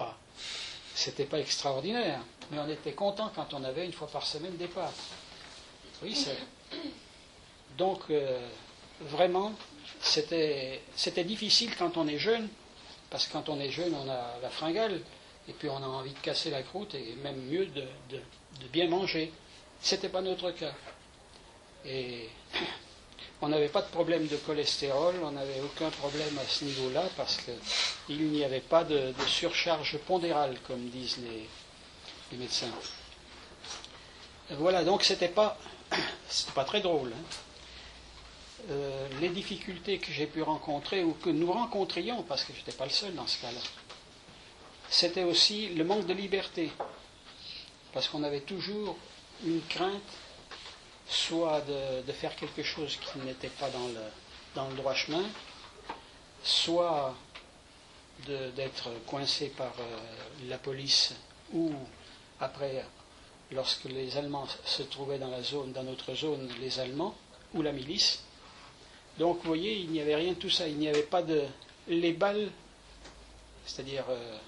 Speaker 2: c'était pas extraordinaire, mais on était content quand on avait une fois par semaine des pâtes. Oui, donc, vraiment, c'était difficile quand on est jeune, parce que quand on est jeune, on a la fringale, et puis on a envie de casser la croûte, et même mieux de bien manger. C'était pas notre cas. Et on n'avait pas de problème de cholestérol, on n'avait aucun problème à ce niveau-là, parce qu'il n'y avait pas de surcharge pondérale, comme disent les médecins. Voilà, donc c'était pas très drôle. Hein. Les difficultés que j'ai pu rencontrer, ou que nous rencontrions, parce que je n'étais pas le seul dans ce cas-là, c'était aussi le manque de liberté, parce qu'on avait toujours une crainte, soit de faire quelque chose qui n'était pas dans le droit chemin, soit d'être coincé par la police, ou après, lorsque les Allemands se trouvaient dans notre zone, les Allemands, ou la milice. Donc, vous voyez, il n'y avait rien de tout ça. Il n'y avait pas les balles, c'est-à-dire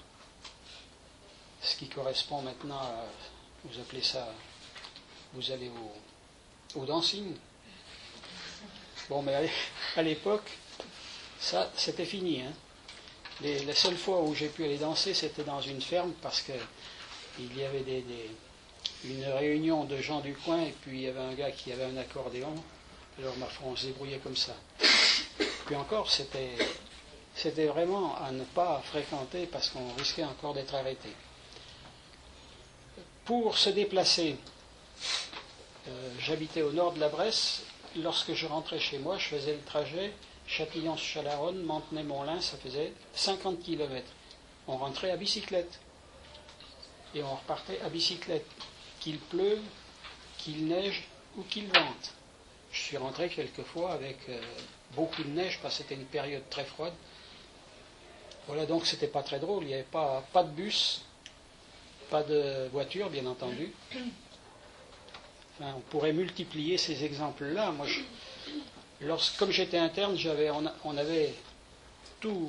Speaker 2: ce qui correspond maintenant à, vous appelez ça, vous allez au dancing. Bon, mais à l'époque, ça, c'était fini. Hein. La seule fois où j'ai pu aller danser, c'était dans une ferme, parce que il y avait une réunion de gens du coin, et puis il y avait un gars qui avait un accordéon. Alors, ma foi, on se débrouillait comme ça. Puis encore, c'était vraiment à ne pas fréquenter, parce qu'on risquait encore d'être arrêté. Pour se déplacer, j'habitais au nord de la Bresse. Lorsque je rentrais chez moi, je faisais le trajet Châtillon-sur-Chalaronne, Mantenay-Montlin, ça faisait 50 km. On rentrait à bicyclette. Et on repartait à bicyclette. Qu'il pleuve, qu'il neige ou qu'il vente. Je suis rentré quelquefois avec beaucoup de neige, parce que c'était une période très froide. Voilà, donc c'était pas très drôle. Il n'y avait pas de bus, pas de voiture, bien entendu. Enfin, on pourrait multiplier ces exemples-là. Moi, comme j'étais interne, on avait tout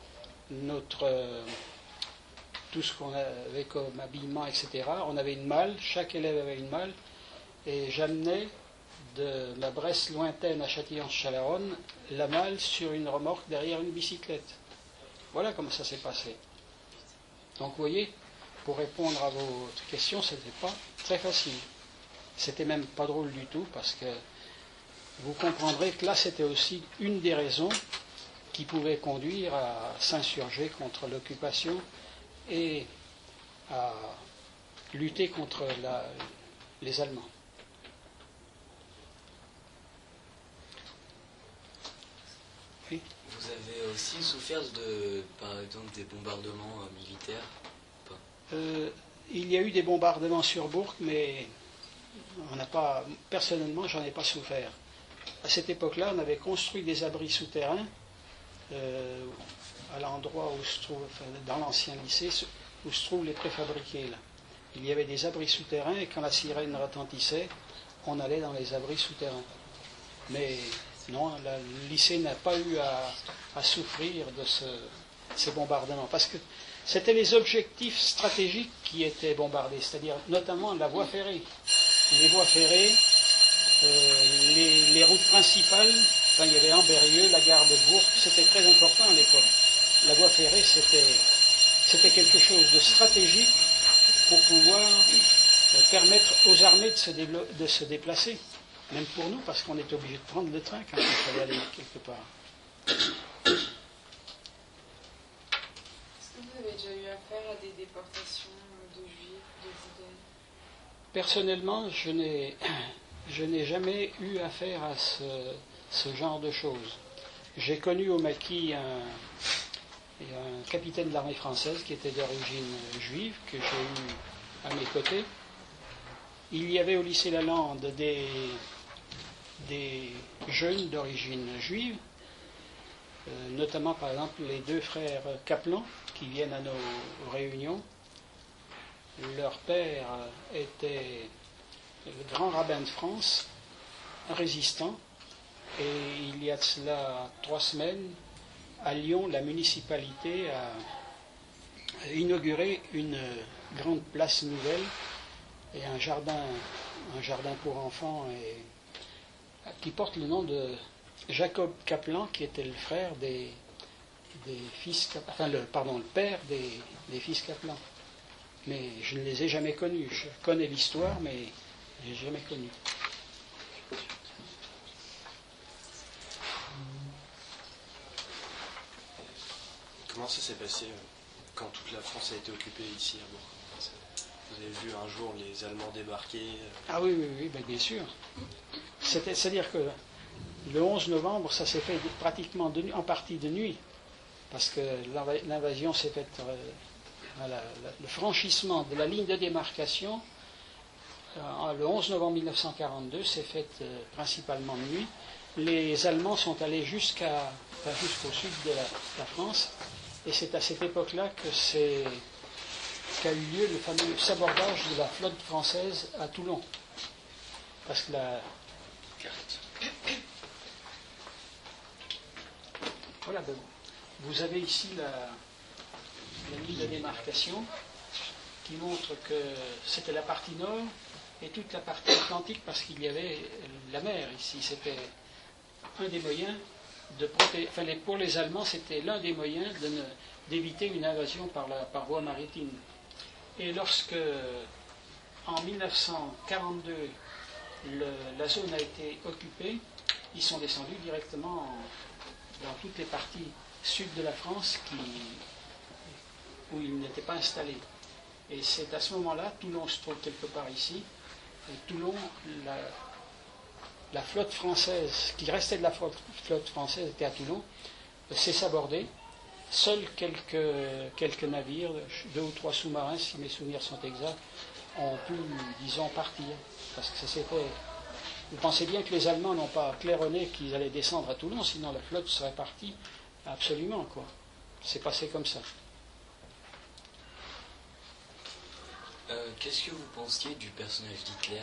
Speaker 2: ce qu'on avait comme habillement, etc. On avait une malle, chaque élève avait une malle, et j'amenais de la Bresse lointaine à Châtillon-sur-Chalaronne la malle sur une remorque derrière une bicyclette. Voilà comment ça s'est passé. Donc vous voyez, pour répondre à votre question, ce n'était pas très facile. C'était même pas drôle du tout, parce que vous comprendrez que là, c'était aussi une des raisons qui pouvait conduire à s'insurger contre l'occupation et à lutter contre les Allemands. Oui.
Speaker 4: Vous avez aussi souffert par exemple, des bombardements militaires?
Speaker 2: Il y a eu des bombardements sur Bourg, mais personnellement, j'en ai pas souffert. À cette époque-là, on avait construit des abris souterrains à l'endroit où se trouve, dans l'ancien lycée, où se trouvent les préfabriqués. Là. Il y avait des abris souterrains, et quand la sirène retentissait, on allait dans les abris souterrains. Mais non, le lycée n'a pas eu à souffrir de ces bombardements, parce que c'était les objectifs stratégiques qui étaient bombardés, c'est-à-dire notamment la voie ferrée. Les voies ferrées, les routes principales, enfin, il y avait Ambérieux, la gare de Bourg, c'était très important à l'époque. La voie ferrée, c'était quelque chose de stratégique pour pouvoir permettre aux armées de se déplacer. Même pour nous, parce qu'on est obligé de prendre le train quand il fallait aller quelque part.
Speaker 6: Est-ce que vous avez déjà eu affaire à des déportations de juifs, de fidèles?
Speaker 2: Personnellement, je n'ai jamais eu affaire à ce genre de choses. J'ai connu au maquis un capitaine de l'armée française qui était d'origine juive, que j'ai eu à mes côtés. Il y avait au lycée Lalande des jeunes d'origine juive, notamment par exemple les deux frères Kaplan qui viennent à nos réunions. Leur père était le grand rabbin de France, un résistant, et il y a de cela 3 semaines, à Lyon, la municipalité a inauguré une grande place nouvelle et un jardin un jardin pour enfants qui porte le nom de Jacob Kaplan, qui était le frère des fils, enfin le père des fils Kaplan. Mais je ne les ai jamais connus. Je connais l'histoire, mais je ne les ai jamais connus.
Speaker 5: Comment ça s'est passé quand toute la France a été occupée ici à Bourg? Vous avez vu un jour les Allemands débarquer?
Speaker 2: Ah oui, ben bien sûr. C'est-à-dire que le 11 novembre, ça s'est fait pratiquement en partie de nuit, parce que l'invasion s'est faite, le franchissement de la ligne de démarcation, le 11 novembre 1942, s'est fait principalement de nuit. Les Allemands sont allés jusqu'au sud de la France, et c'est à cette époque-là qu'a eu lieu le fameux sabordage de la flotte française à Toulon. Parce que voilà, vous avez ici la ligne de démarcation qui montre que c'était la partie nord et toute la partie atlantique, parce qu'il y avait la mer ici. C'était un des moyens pour les Allemands, c'était l'un des moyens d'éviter une invasion par voie maritime. Et lorsque, en 1942, la zone a été occupée, ils sont descendus directement dans toutes les parties sud de la France où ils n'étaient pas installés. Et c'est à ce moment-là, Toulon se trouve quelque part ici, et Toulon, la flotte française, qui restait de la flotte française, était à Toulon, s'est sabordée. Seuls quelques navires, 2 ou 3 sous-marins, si mes souvenirs sont exacts, ont pu, disons, partir. Parce que ça s'est fait. Vous pensez bien que les Allemands n'ont pas claironné qu'ils allaient descendre à Toulon, sinon la flotte serait partie absolument, quoi. C'est passé comme ça.
Speaker 4: Qu'est-ce que vous pensiez du personnage d'Hitler?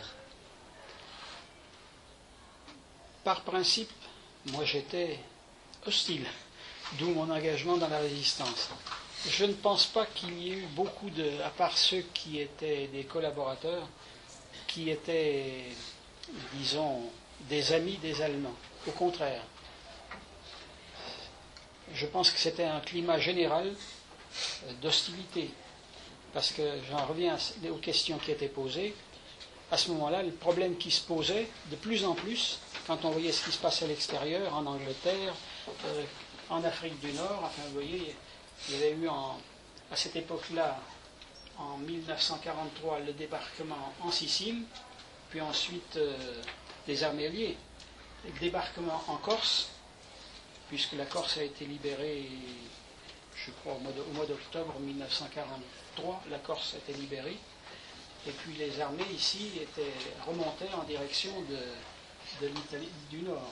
Speaker 2: Par principe, moi j'étais hostile, d'où mon engagement dans la résistance. Je ne pense pas qu'il y ait eu beaucoup à part ceux qui étaient des collaborateurs, qui étaient, disons, des amis des Allemands. Au contraire, je pense que c'était un climat général d'hostilité. Parce que j'en reviens aux questions qui étaient posées. À ce moment-là, le problème qui se posait de plus en plus, quand on voyait ce qui se passait à l'extérieur, en Angleterre, en Afrique du Nord, enfin vous voyez, il y avait eu à cette époque-là, en 1943, le débarquement en Sicile, puis ensuite des armées alliées, le débarquement en Corse, puisque la Corse a été libérée, je crois, au mois d'octobre 1943, la Corse a été libérée, et puis les armées ici remontaient en direction de l'Italie du Nord.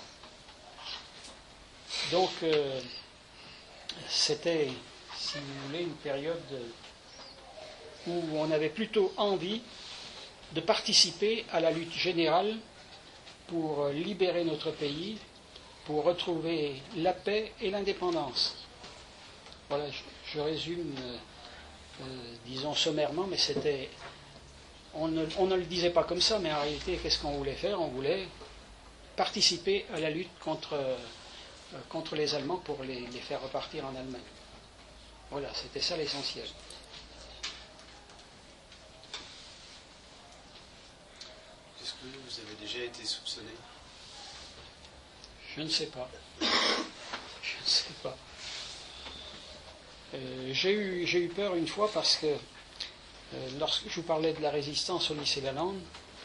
Speaker 2: Donc, c'était, si vous voulez, une période où on avait plutôt envie de participer à la lutte générale pour libérer notre pays, pour retrouver la paix et l'indépendance. Voilà, je résume, disons sommairement, mais c'était... On ne le disait pas comme ça, mais en réalité, qu'est-ce qu'on voulait faire? On voulait participer à la lutte contre les Allemands pour les faire repartir en Allemagne. Voilà, c'était ça l'essentiel.
Speaker 5: Est-ce que vous avez déjà été soupçonné?
Speaker 2: Je ne sais pas. Je ne sais pas. J'ai eu peur une fois parce que lorsque je vous parlais de la résistance au lycée Lalande,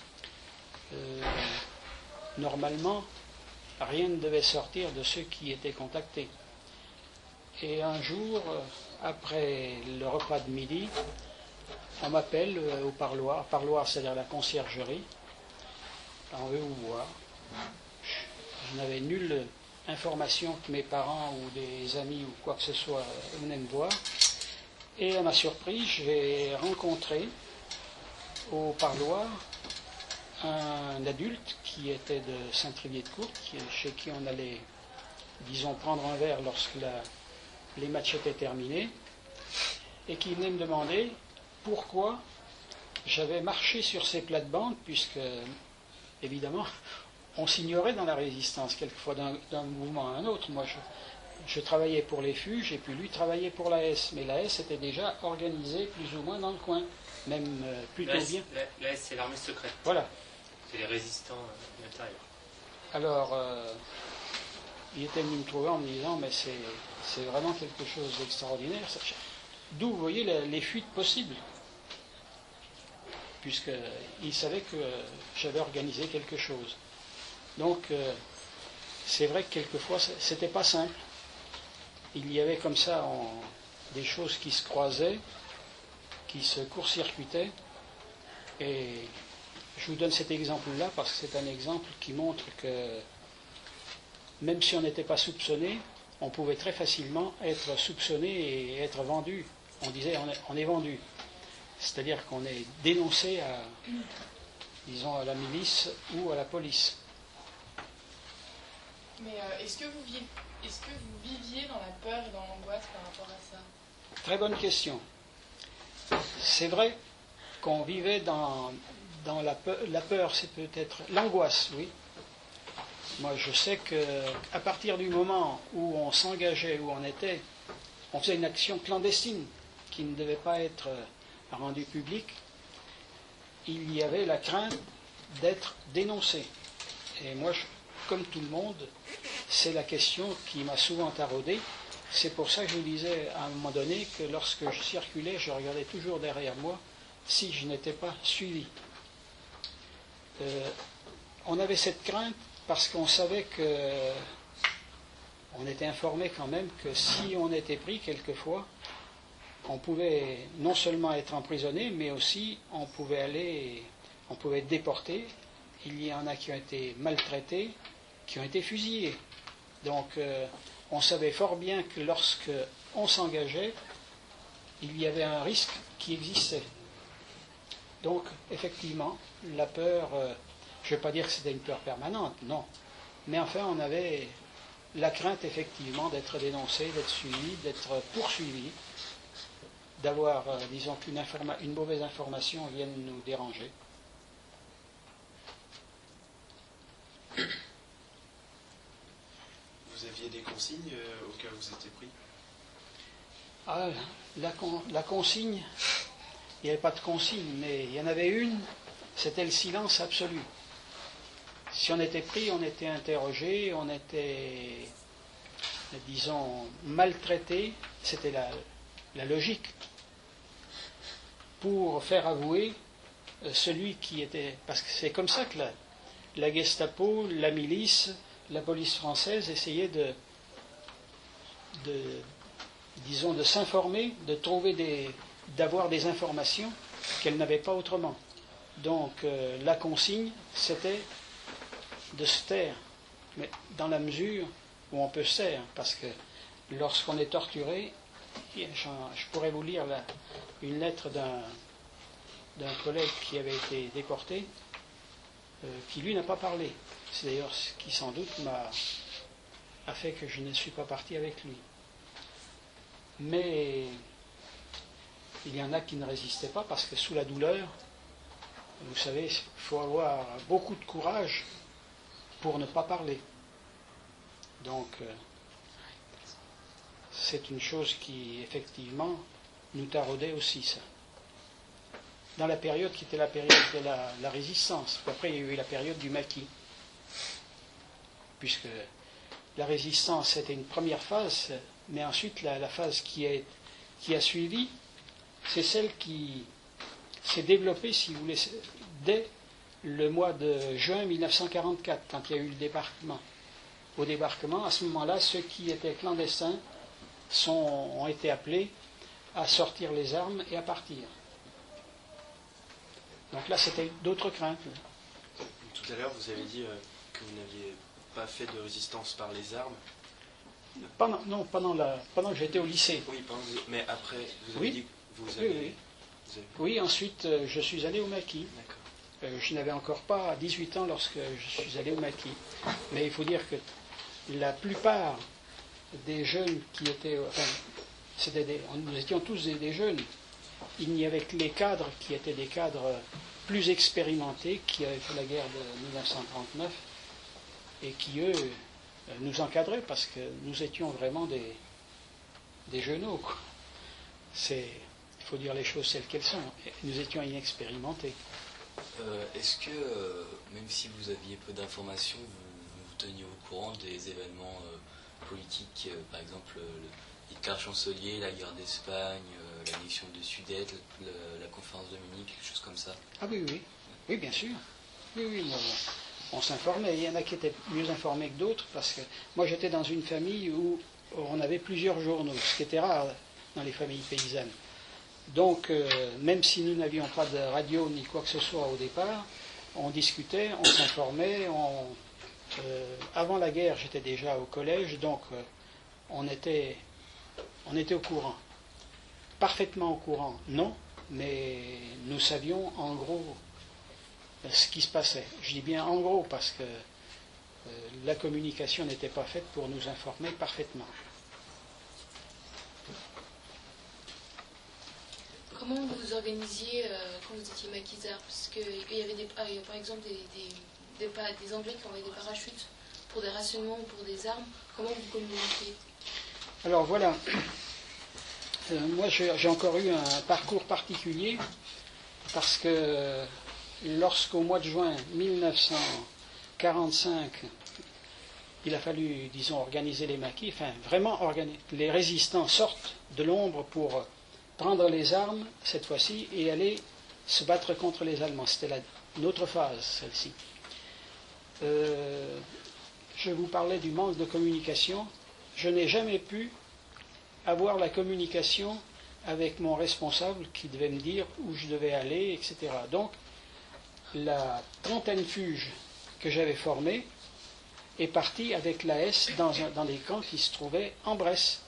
Speaker 2: normalement, rien ne devait sortir de ceux qui étaient contactés. Et un jour, après le repas de midi, on m'appelle au parloir. Parloir, c'est-à-dire la conciergerie. On veut vous voir. Je n'avais nulle information que mes parents ou des amis ou quoi que ce soit venaient me voir. Et à ma surprise, j'ai rencontré au parloir un adulte qui était de Saint-Trivier-de-Courte, chez qui on allait, disons, prendre un verre lorsque les matchs étaient terminés, et qui venait me demander pourquoi j'avais marché sur ces plates-bandes, puisque, évidemment, on s'ignorait dans la résistance, quelquefois d'un mouvement à un autre. Moi, je travaillais pour les FUGE, et puis lui travaillait pour l'AS. Mais l'AS était déjà organisée plus ou moins dans le coin, même plutôt bien.
Speaker 8: L'AS, c'est l'armée secrète.
Speaker 2: Voilà.
Speaker 8: C'est les résistants à l'intérieur.
Speaker 2: Alors, il était venu me trouver en me disant, mais c'est vraiment quelque chose d'extraordinaire. D'où, vous voyez, les fuites possibles. Puisqu'il savait que j'avais organisé quelque chose. Donc, c'est vrai que quelquefois, c'était pas simple. Il y avait comme ça des choses qui se croisaient, qui se court-circuitaient. Et je vous donne cet exemple-là parce que c'est un exemple qui montre que même si on n'était pas soupçonné, on pouvait très facilement être soupçonné et être vendu. On disait on est vendu. C'est-à-dire qu'on est dénoncé disons, à la milice ou à la police.
Speaker 7: Mais est-ce que vous viviez dans la peur et dans l'angoisse par rapport à ça?
Speaker 2: Très bonne question. C'est vrai qu'on vivait dans la peur, c'est peut-être l'angoisse, oui. Moi, je sais qu'à partir du moment où on s'engageait, où on faisait une action clandestine qui ne devait pas être rendue publique, il y avait la crainte d'être dénoncé. Et moi, comme tout le monde, c'est la question qui m'a souvent taraudé. C'est pour ça que je vous disais à un moment donné que lorsque je circulais, je regardais toujours derrière moi si je n'étais pas suivi. On avait cette crainte parce qu'on savait on était informé quand même que si on était pris quelquefois, on pouvait non seulement être emprisonné, mais aussi on pouvait être déporté. Il y en a qui ont été maltraités, qui ont été fusillés. Donc on savait fort bien que lorsque on s'engageait, il y avait un risque qui existait. Donc effectivement, la peur, je ne vais pas dire que c'était une peur permanente, non. Mais enfin, on avait la crainte effectivement d'être dénoncé, d'être suivi, d'être poursuivi, d'avoir, disons, qu'une mauvaise information vienne nous déranger.
Speaker 5: Vous aviez des consignes au cas où vous étiez pris?
Speaker 2: Ah, la consigne, il n'y avait pas de consigne, mais il y en avait une, c'était le silence absolu. Si on était pris, on était interrogé, on était, disons, maltraité, c'était la logique, pour faire avouer celui qui était... Parce que c'est comme ça que la Gestapo, la milice, la police française essayaient disons, de s'informer, de trouver d'avoir des informations qu'elles n'avaient pas autrement. Donc la consigne, c'était de se taire, mais dans la mesure où on peut se taire, parce que lorsqu'on est torturé, je pourrais vous lire une lettre d'un collègue qui avait été déporté, qui lui n'a pas parlé. C'est d'ailleurs ce qui sans doute a fait que je ne suis pas parti avec lui. Mais il y en a qui ne résistaient pas parce que sous la douleur, vous savez, il faut avoir beaucoup de courage pour ne pas parler. Donc, c'est une chose qui, effectivement, nous taraudait aussi, ça. Dans la période qui était la période de la résistance. Puis après, il y a eu la période du maquis. Puisque la résistance, c'était une première phase, mais ensuite, la phase qui a suivi, c'est celle qui s'est développée, si vous voulez, dès le mois de juin 1944, quand il y a eu le débarquement. Au débarquement, à ce moment-là, ceux qui étaient clandestins ont été appelés à sortir les armes et à partir. Donc là, c'était d'autres craintes.
Speaker 5: Tout à l'heure, vous avez dit que vous n'aviez pas fait de résistance par les armes.
Speaker 2: Pendant que j'étais au lycée.
Speaker 5: Oui, mais après, vous avez dit que vous avez...
Speaker 2: Oui, ensuite, je suis allé au maquis.
Speaker 5: D'accord.
Speaker 2: Je n'avais encore pas 18 ans lorsque je suis allé au maquis. Mais il faut dire que la plupart des jeunes qui étaient... Enfin, nous étions tous des jeunes. il n'y avait que les cadres qui étaient des cadres plus expérimentés, qui avaient fait la guerre de 1939, et qui, eux, nous encadraient, parce que nous étions vraiment des genoux, quoi. Il faut dire les choses telles qu'elles sont. Nous étions inexpérimentés.
Speaker 4: Est-ce que, même si vous aviez peu d'informations, vous teniez au courant des événements politiques, par exemple Hitler chancelier, la guerre d'Espagne, l'annexion de Sudète, la conférence de Munich, quelque chose comme ça?
Speaker 2: Ah oui, oui. Oui, bien sûr. Oui, oui, on s'informait. Il y en a qui étaient mieux informés que d'autres, parce que moi j'étais dans une famille où on avait plusieurs journaux, ce qui était rare dans les familles paysannes. Donc, même si nous n'avions pas de radio ni quoi que ce soit au départ, on discutait, on s'informait. Avant la guerre, j'étais déjà au collège, donc on était au courant. Parfaitement au courant, non, mais nous savions en gros ce qui se passait. Je dis bien en gros parce que la communication n'était pas faite pour nous informer parfaitement.
Speaker 1: Comment vous vous organisiez quand vous étiez maquisard? Parce qu'il y avait par exemple des Anglais qui envoyaient des parachutes pour des rationnements ou pour des armes. Comment vous communiquiez?
Speaker 2: Alors voilà, moi j'ai encore eu un parcours particulier parce que lorsqu'au mois de juin 1945, il a fallu, disons, organiser les maquis, enfin vraiment les résistants sortent de l'ombre pour prendre les armes, cette fois-ci, et aller se battre contre les Allemands. C'était une autre phase, celle-ci. Je vous parlais du manque de communication. Je n'ai jamais pu avoir la communication avec mon responsable qui devait me dire où je devais aller, etc. Donc, la trentaine fuge que j'avais formée est partie avec l'AS dans des camps qui se trouvaient en Bresse.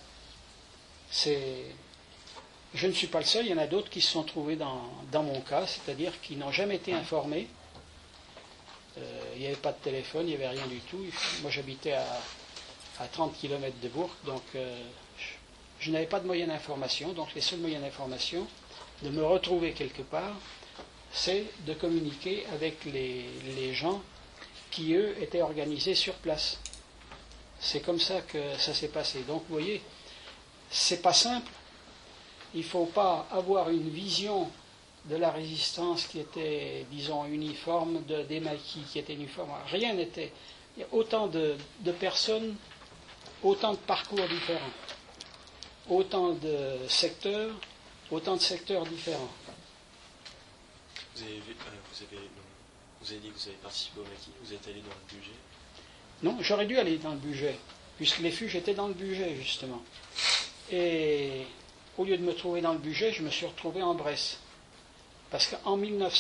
Speaker 2: Je ne suis pas le seul, il y en a d'autres qui se sont trouvés dans mon cas, c'est-à-dire qui n'ont jamais été informés. Il n'y avait pas de téléphone, il n'y avait rien du tout. Moi j'habitais à 30 km de Bourg, donc je n'avais pas de moyens d'information. Donc les seuls moyens d'information, de me retrouver quelque part, c'est de communiquer avec les gens qui, eux, étaient organisés sur place. C'est comme ça que ça s'est passé. Donc vous voyez, c'est pas simple. Il ne faut pas avoir une vision de la résistance qui était, disons, uniforme, des maquis qui étaient uniformes. Rien n'était. Il y a autant de personnes, autant de parcours différents, autant de secteurs différents.
Speaker 5: Vous avez dit que vous avez participé au maquis, vous êtes allé dans le budget?
Speaker 2: Non, j'aurais dû aller dans le budget, puisque les fuges étaient dans le budget, justement. Et au lieu de me trouver dans le budget, je me suis retrouvé en Bresse. Parce qu'en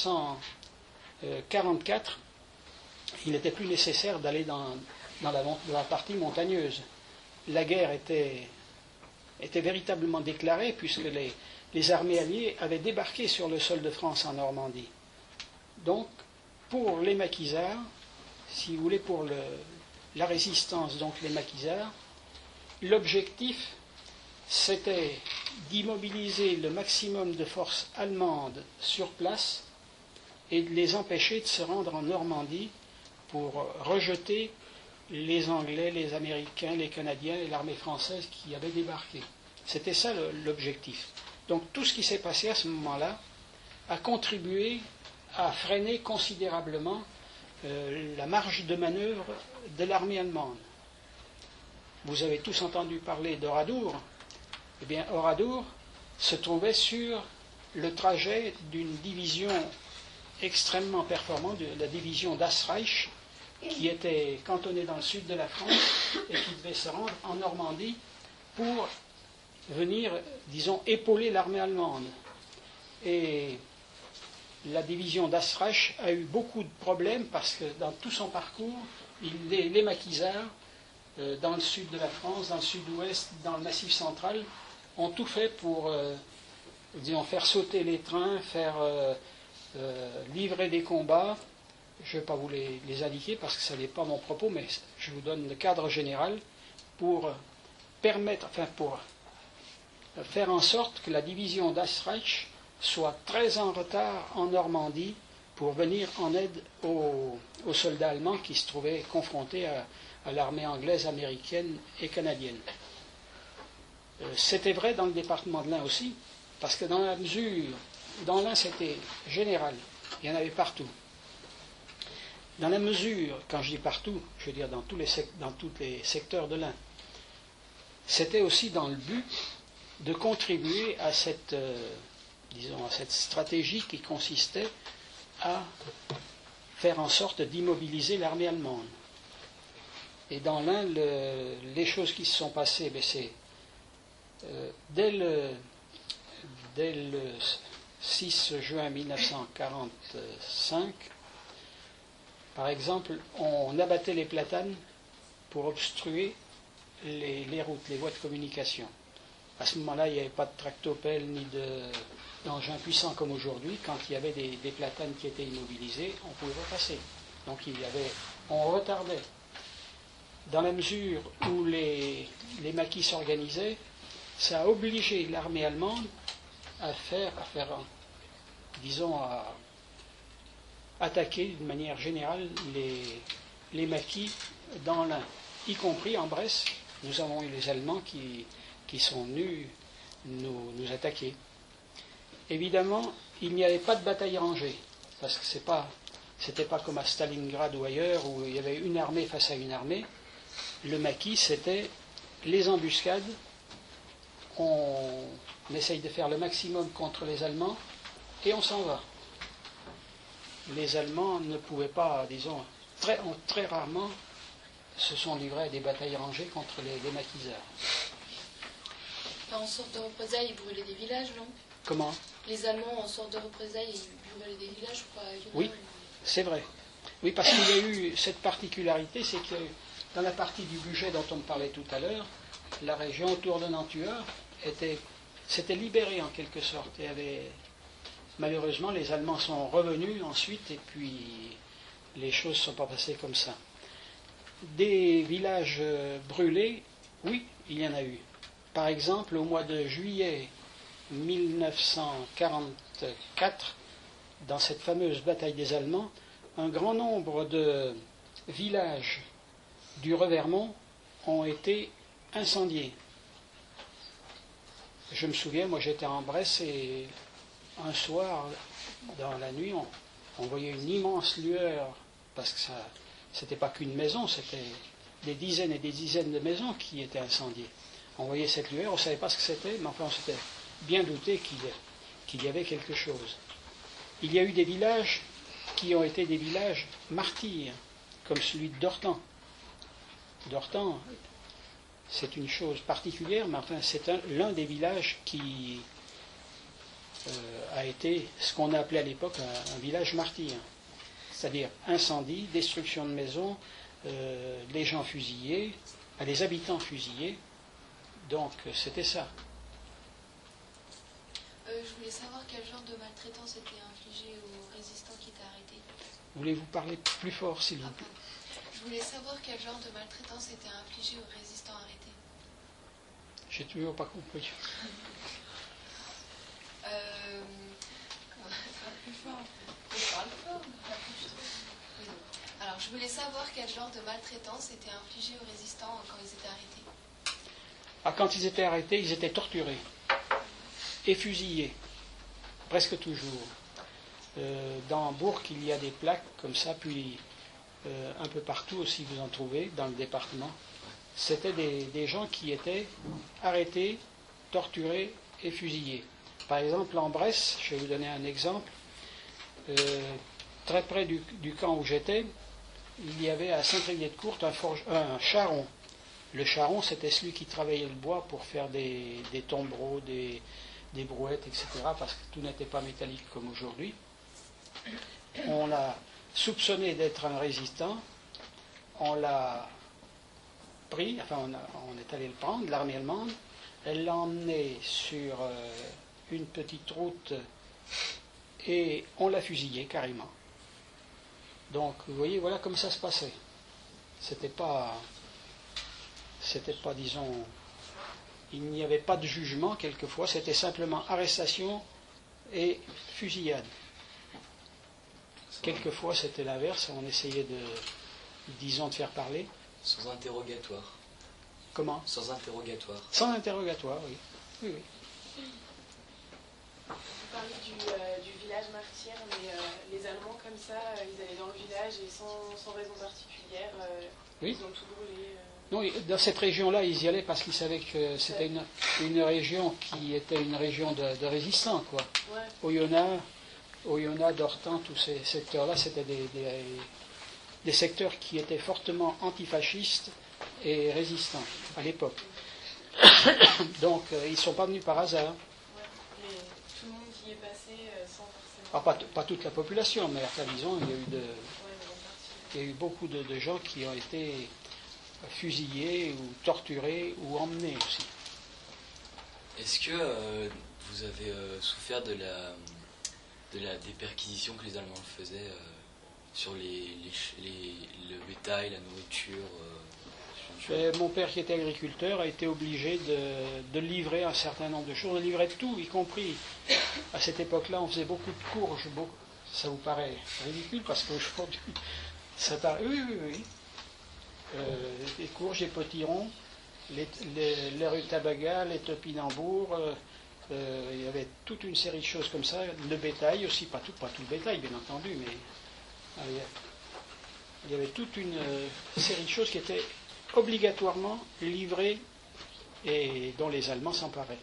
Speaker 2: 1944, il n'était plus nécessaire d'aller dans la partie montagneuse. La guerre était véritablement déclarée, puisque les armées alliées avaient débarqué sur le sol de France en Normandie. Donc, pour les maquisards, si vous voulez, pour la résistance, donc les maquisards, l'objectif, c'était d'immobiliser le maximum de forces allemandes sur place et de les empêcher de se rendre en Normandie pour rejeter les Anglais, les Américains, les Canadiens et l'armée française qui avaient débarqué. C'était ça l'objectif. Donc tout ce qui s'est passé à ce moment-là a contribué à freiner considérablement la marge de manœuvre de l'armée allemande. Vous avez tous entendu parler d'Oradour. Eh bien, Oradour se trouvait sur le trajet d'une division extrêmement performante, de la division d'Asreich, qui était cantonnée dans le sud de la France et qui devait se rendre en Normandie pour venir, disons, épauler l'armée allemande. Et la division d'Asreich a eu beaucoup de problèmes parce que dans tout son parcours, les maquisards, dans le sud de la France, dans le sud-ouest, dans le Massif central, ont tout fait pour, disons, faire sauter les trains, faire livrer des combats. Je ne vais pas vous les indiquer parce que ça n'est pas mon propos, mais je vous donne le cadre général pour permettre, pour faire en sorte que la division d'Asreich soit très en retard en Normandie pour venir en aide aux soldats allemands qui se trouvaient confrontés à l'armée anglaise, américaine et canadienne. C'était vrai dans le département de l'Ain aussi, parce que dans la mesure, dans l'Ain c'était général, il y en avait partout. Dans la mesure, quand je dis partout, je veux dire dans tous les secteurs de l'Ain, c'était aussi dans le but de contribuer à cette, à cette stratégie qui consistait à faire en sorte d'immobiliser l'armée allemande. Et dans l'Ain, les choses qui se sont passées, c'est dès le 6 juin 1945, par exemple, on abattait les platanes pour obstruer les routes, les voies de communication. À ce moment-là, il n'y avait pas de tractopelle ni d'engins puissants comme aujourd'hui. Quand il y avait des platanes qui étaient immobilisées, on pouvait pas passer. Donc on retardait. Dans la mesure où les maquis s'organisaient, ça a obligé l'armée allemande à attaquer d'une manière générale les maquis dans l'Ain, y compris en Bresse. Nous avons eu les Allemands qui sont venus nous attaquer. Évidemment, il n'y avait pas de bataille rangée, parce que c'était pas comme à Stalingrad ou ailleurs où il y avait une armée face à une armée. Le maquis, c'était les embuscades. On essaye de faire le maximum contre les Allemands et on s'en va. Les Allemands ne pouvaient pas, disons, très rarement se sont livrés à des batailles rangées contre les maquisards.
Speaker 1: En sorte de représailles, ils brûlaient des villages, non?
Speaker 2: Comment?
Speaker 1: Les Allemands, en sorte de représailles, ils brûlaient des villages, je crois.
Speaker 2: Oui, c'est vrai. Oui, parce qu'il y a eu cette particularité, c'est que dans la partie du budget dont on me parlait tout à l'heure, la région autour de Nantua s'était libérée en quelque sorte. Et malheureusement, les Allemands sont revenus ensuite et puis les choses ne sont pas passées comme ça. Des villages brûlés, oui, il y en a eu. Par exemple, au mois de juillet 1944, dans cette fameuse bataille des Allemands, un grand nombre de villages du Revermont ont été incendiés. Je me souviens, moi j'étais en Bresse et un soir, dans la nuit, on voyait une immense lueur, parce que c'était pas qu'une maison, c'était des dizaines et des dizaines de maisons qui étaient incendiées. On voyait cette lueur, on ne savait pas ce que c'était, mais enfin on s'était bien douté qu'il y avait quelque chose. Il y a eu des villages qui ont été des villages martyrs, comme celui de Dortan. Dortan, c'est une chose particulière, mais enfin c'est l'un des villages qui a été ce qu'on a appelé à l'époque un village martyr. C'est-à-dire incendie, destruction de maisons, les gens fusillés, les habitants fusillés. Donc c'était ça.
Speaker 1: Je voulais savoir quel genre de maltraitance était infligée aux résistants qui étaient arrêtés.
Speaker 2: Voulez-vous parler plus fort, s'il vous plaît?
Speaker 1: Je voulais savoir quel genre de maltraitance était infligée aux résistants arrêtés.
Speaker 2: J'ai toujours pas compris.
Speaker 1: Plus fort. Je parle fort. Alors, je voulais savoir quel genre de maltraitance était infligée aux résistants quand ils étaient arrêtés.
Speaker 2: Ah, quand ils étaient arrêtés, ils étaient torturés et fusillés, presque toujours. Dans Bourg, il y a des plaques comme ça, puis un peu partout aussi vous en trouvez, dans le département. C'était des gens qui étaient arrêtés, torturés et fusillés. Par exemple, en Bresse, je vais vous donner un exemple, très près du camp où j'étais, il y avait à Saint-Rélier-de-Courte un charron. Le charron, c'était celui qui travaillait le bois pour faire des tombereaux, des brouettes, etc., parce que tout n'était pas métallique comme aujourd'hui. On l'a soupçonné d'être un résistant, on l'a pris, enfin on est allé le prendre, l'armée allemande, elle l'a emmené sur une petite route et on l'a fusillé carrément. Donc vous voyez, voilà comme ça se passait. C'était pas, disons, il n'y avait pas de jugement quelquefois, c'était simplement arrestation et fusillade. Quelquefois c'était l'inverse, on essayait de faire parler.
Speaker 4: Sans interrogatoire.
Speaker 2: Comment?
Speaker 4: Sans interrogatoire.
Speaker 2: Sans interrogatoire, oui. Oui, oui.
Speaker 7: Vous parlez du village martyr, mais les Allemands comme ça, ils allaient dans le village et sans raison particulière,
Speaker 2: Oui.
Speaker 7: ils ont tout brûlé.
Speaker 2: Non, dans cette région-là, ils y allaient parce qu'ils savaient que c'était une région qui était une région de résistants, quoi.
Speaker 7: Ouais.
Speaker 2: Oyonnax, Dortan, tous ces secteurs-là, c'était des secteurs qui étaient fortement antifascistes et résistants à l'époque. Donc, ils ne sont pas venus par hasard.
Speaker 7: Ouais. Mais tout le monde y est passé sans forcément.
Speaker 2: Ah, pas toute la population, mais enfin, disons, il y a eu,
Speaker 7: Ouais, mais bon, partie.
Speaker 2: il y a eu beaucoup de gens qui ont été fusillés ou torturés ou emmenés aussi.
Speaker 4: Est-ce que vous avez souffert des perquisitions que les Allemands faisaient sur le bétail, la nourriture
Speaker 2: Mon père, qui était agriculteur, a été obligé de livrer un certain nombre de choses. On livrait tout, y compris. À cette époque-là, on faisait beaucoup de courges. Ça vous paraît ridicule parce qu'aujourd'hui, ça paraît. Oui, oui, oui. Les courges, les potirons, les rutabagas, les topinambours. Il y avait toute une série de choses comme ça. Le bétail aussi, pas tout le bétail, bien entendu, mais il y avait toute une série de choses qui étaient obligatoirement livrées et dont les Allemands s'emparaient.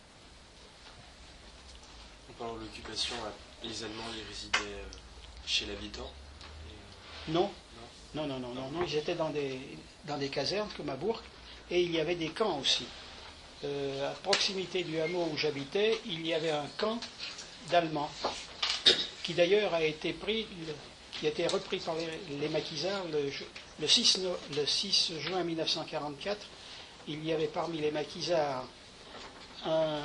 Speaker 5: En parlant de l'occupation, les Allemands ils résidaient chez l'habitant?
Speaker 2: Non, ils étaient dans des casernes comme à Bourg, et il y avait des camps aussi. À proximité du hameau où j'habitais, il y avait un camp d'Allemands, qui d'ailleurs qui a été repris par les maquisards le 6 juin 1944. Il y avait parmi les maquisards un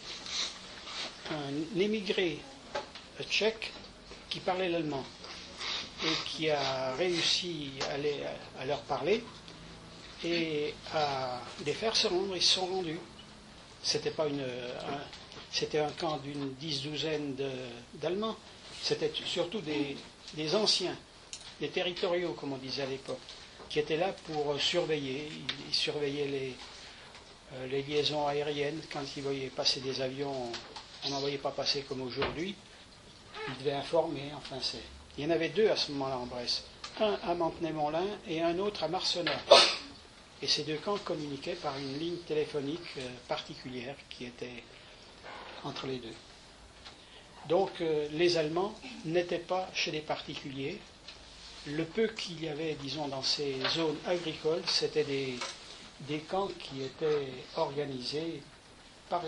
Speaker 2: émigré tchèque qui parlait l'allemand et qui a réussi à leur parler et à les faire se rendre. Ils se sont rendus. C'était un camp d'une douzaine d'Allemands. C'était surtout des anciens, des territoriaux, comme on disait à l'époque, qui étaient là pour surveiller. Ils surveillaient les liaisons aériennes. Quand ils voyaient passer des avions, on n'en voyait pas passer comme aujourd'hui. Ils devaient informer. Enfin, il y en avait deux à ce moment-là en Bresse. Un à Mantenay-Montlin et un autre à Marcenat. Et ces deux camps communiquaient par une ligne téléphonique particulière qui était entre les deux. Donc les Allemands n'étaient pas chez les particuliers. Le peu qu'il y avait, disons, dans ces zones agricoles, c'était des camps qui étaient organisés, quoi.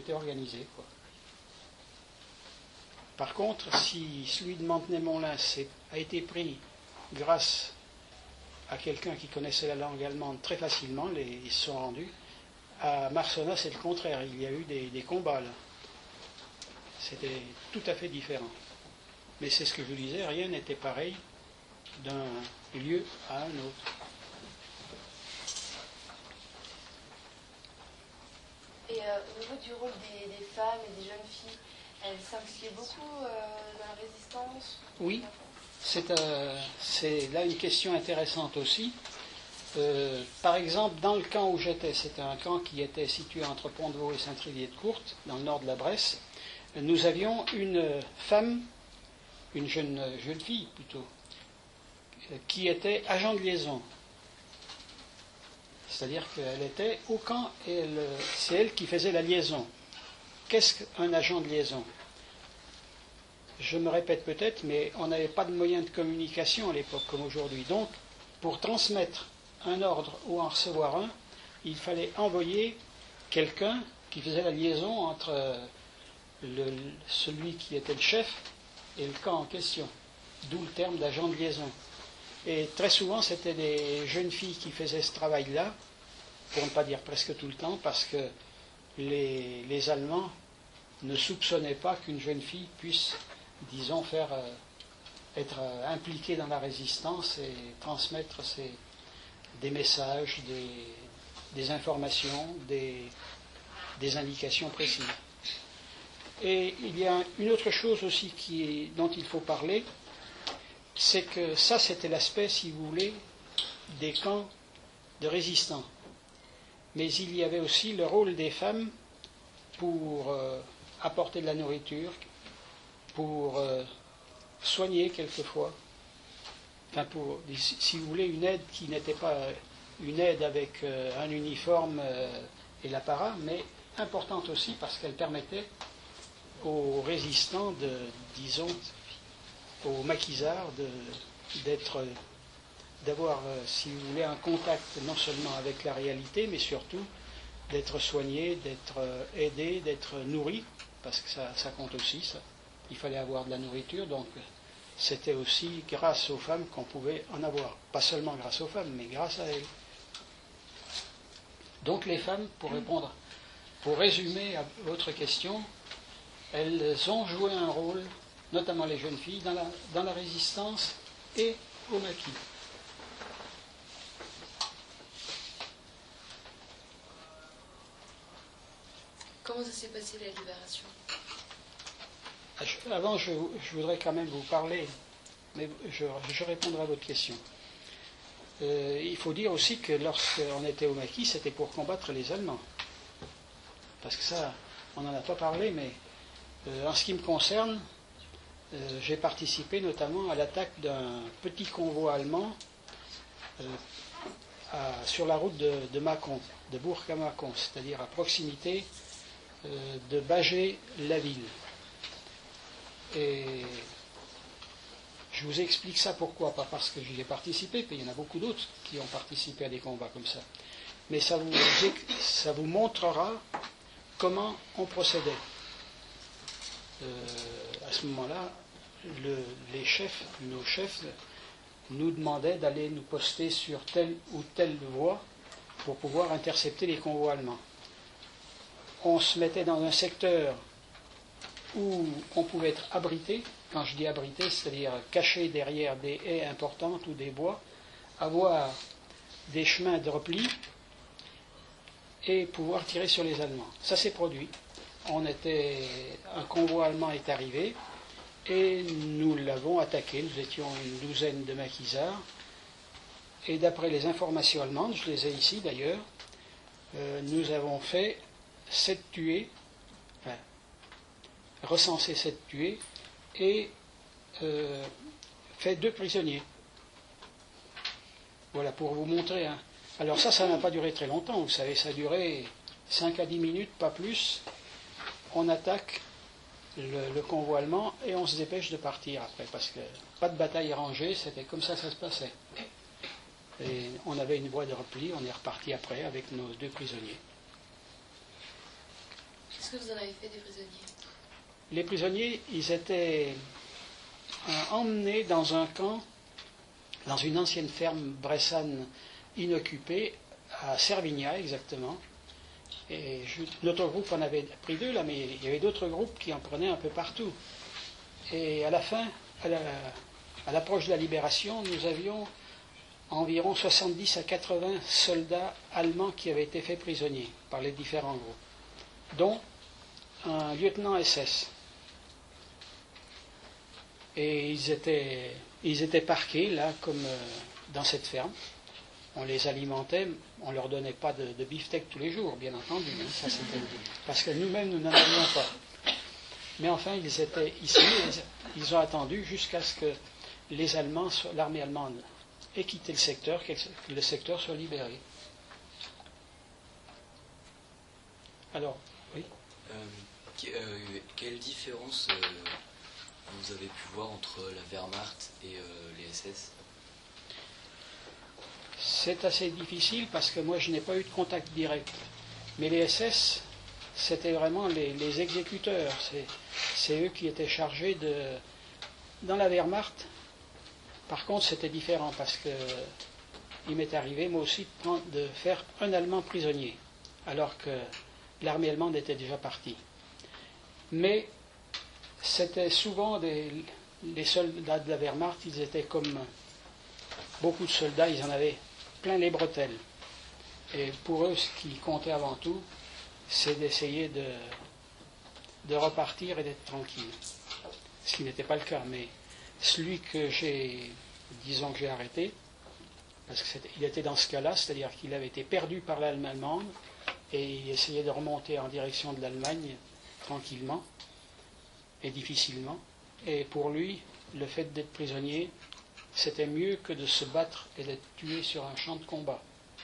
Speaker 2: Par contre, si celui de Mantenay-Montlin a été pris grâce à quelqu'un qui connaissait la langue allemande très facilement, ils se sont rendus. À Marcenat, c'est le contraire. Il y a eu des combats là. C'était tout à fait différent. Mais c'est ce que je vous disais, rien n'était pareil d'un lieu à un autre.
Speaker 1: Et au niveau du rôle des femmes et des jeunes filles, elles s'impliquaient beaucoup dans la résistance?
Speaker 2: Oui, c'est là une question intéressante aussi. Par exemple, dans le camp où j'étais, c'était un camp qui était situé entre Pont-de-Vaux et Saint-Trivier-de-Courte, dans le nord de la Bresse. Nous avions une femme, une jeune fille plutôt, qui était agent de liaison. C'est-à-dire qu'elle était au camp et c'est elle qui faisait la liaison. Qu'est-ce qu'un agent de liaison? Je me répète peut-être, mais on n'avait pas de moyens de communication à l'époque comme aujourd'hui. Donc, pour transmettre un ordre ou en recevoir un, il fallait envoyer quelqu'un qui faisait la liaison entre celui qui était le chef et le camp en question. D'où le terme d'agent de liaison. Et très souvent, c'était des jeunes filles qui faisaient ce travail-là, pour ne pas dire presque tout le temps, parce que les Allemands ne soupçonnaient pas qu'une jeune fille puisse, disons, être impliquée dans la résistance et transmettre des messages, des informations, des indications précises. Et il y a une autre chose aussi dont il faut parler, c'est que ça, c'était l'aspect, si vous voulez, des camps de résistants. Mais il y avait aussi le rôle des femmes pour apporter de la nourriture, pour soigner quelquefois. Enfin, pour, si vous voulez, une aide qui n'était pas une aide avec un uniforme et l'apparat, mais importante aussi parce qu'elle permettait aux résistants disons, aux maquisards d'avoir, si vous voulez, un contact non seulement avec la réalité, mais surtout d'être soignés, d'être aidés, d'être nourris, parce que ça compte aussi, ça. Il fallait avoir de la nourriture, donc c'était aussi grâce aux femmes qu'on pouvait en avoir. Pas seulement grâce aux femmes, mais grâce à elles. Donc les femmes, pour résumer à votre question, elles ont joué un rôle, notamment les jeunes filles, dans la résistance et au maquis.
Speaker 1: Comment ça s'est passé la libération?
Speaker 2: Avant, je voudrais quand même vous parler, mais je répondrai à votre question. Il faut dire aussi que lorsqu'on était au maquis, c'était pour combattre les Allemands. Parce que ça, on n'en a pas parlé, mais en ce qui me concerne, j'ai participé notamment à l'attaque d'un petit convoi allemand sur la route de Mâcon, de Bourg à Mâcon, c'est-à-dire à proximité de Bâgé-la-Ville. Et je vous explique ça pourquoi, pas parce que j'y ai participé, puis il y en a beaucoup d'autres qui ont participé à des combats comme ça. Mais ça vous montrera comment on procédait. À ce moment-là, nos chefs nous demandaient d'aller nous poster sur telle ou telle voie pour pouvoir intercepter les convois allemands. On se mettait dans un secteur où on pouvait être abrité. Quand je dis abrité, c'est-à-dire caché derrière des haies importantes ou des bois, avoir des chemins de repli et pouvoir tirer sur les Allemands. Ça s'est produit. Un convoi allemand est arrivé et nous l'avons attaqué. Nous étions une douzaine de maquisards. Et d'après les informations allemandes, je les ai ici d'ailleurs, nous avons fait 7 tués, recensé 7 tués et fait 2 prisonniers. Voilà, pour vous montrer. Alors ça n'a pas duré très longtemps, vous savez, ça a duré 5 à 10 minutes, pas plus. On attaque le convoi allemand et on se dépêche de partir après, parce que pas de bataille rangée, c'était comme ça se passait. Et on avait une voie de repli, on est reparti après avec nos 2 prisonniers.
Speaker 1: Qu'est-ce que vous en avez fait des prisonniers?
Speaker 2: Les prisonniers, ils étaient emmenés dans un camp, dans une ancienne ferme bressane inoccupée, à Servignat exactement. Et notre groupe en avait pris 2 là, mais il y avait d'autres groupes qui en prenaient un peu partout. Et à la fin, à l'approche de la libération, nous avions environ 70 à 80 soldats allemands qui avaient été faits prisonniers par les différents groupes, dont un lieutenant SS. Et ils étaient parqués là, comme dans cette ferme. On les alimentait, on ne leur donnait pas de beefsteak tous les jours, bien entendu. Ça, parce que nous-mêmes, nous n'en avions pas. Mais enfin, ils étaient ici, ils ont attendu jusqu'à ce que l'armée allemande ait quitté le secteur, que le secteur soit libéré. Alors, oui.
Speaker 4: Quelle différence vous avez pu voir entre la Wehrmacht et les SS?
Speaker 2: C'est assez difficile parce que moi je n'ai pas eu de contact direct. Mais les SS, c'était vraiment les exécuteurs. C'est eux qui étaient chargés de... Dans la Wehrmacht, par contre, c'était différent parce que il m'est arrivé, moi aussi, de faire un Allemand prisonnier, alors que l'armée allemande était déjà partie. Mais c'était souvent les soldats de la Wehrmacht, ils étaient comme beaucoup de soldats, ils en avaient plein les bretelles. Et pour eux, ce qui comptait avant tout, c'est d'essayer de repartir et d'être tranquille. Ce qui n'était pas le cas, mais celui que j'ai arrêté, parce qu'il était dans ce cas-là, c'est-à-dire qu'il avait été perdu par l'armée allemande et il essayait de remonter en direction de l'Allemagne tranquillement et difficilement. Et pour lui, le fait d'être prisonnier, c'était mieux que de se battre et d'être tué sur un champ de combat.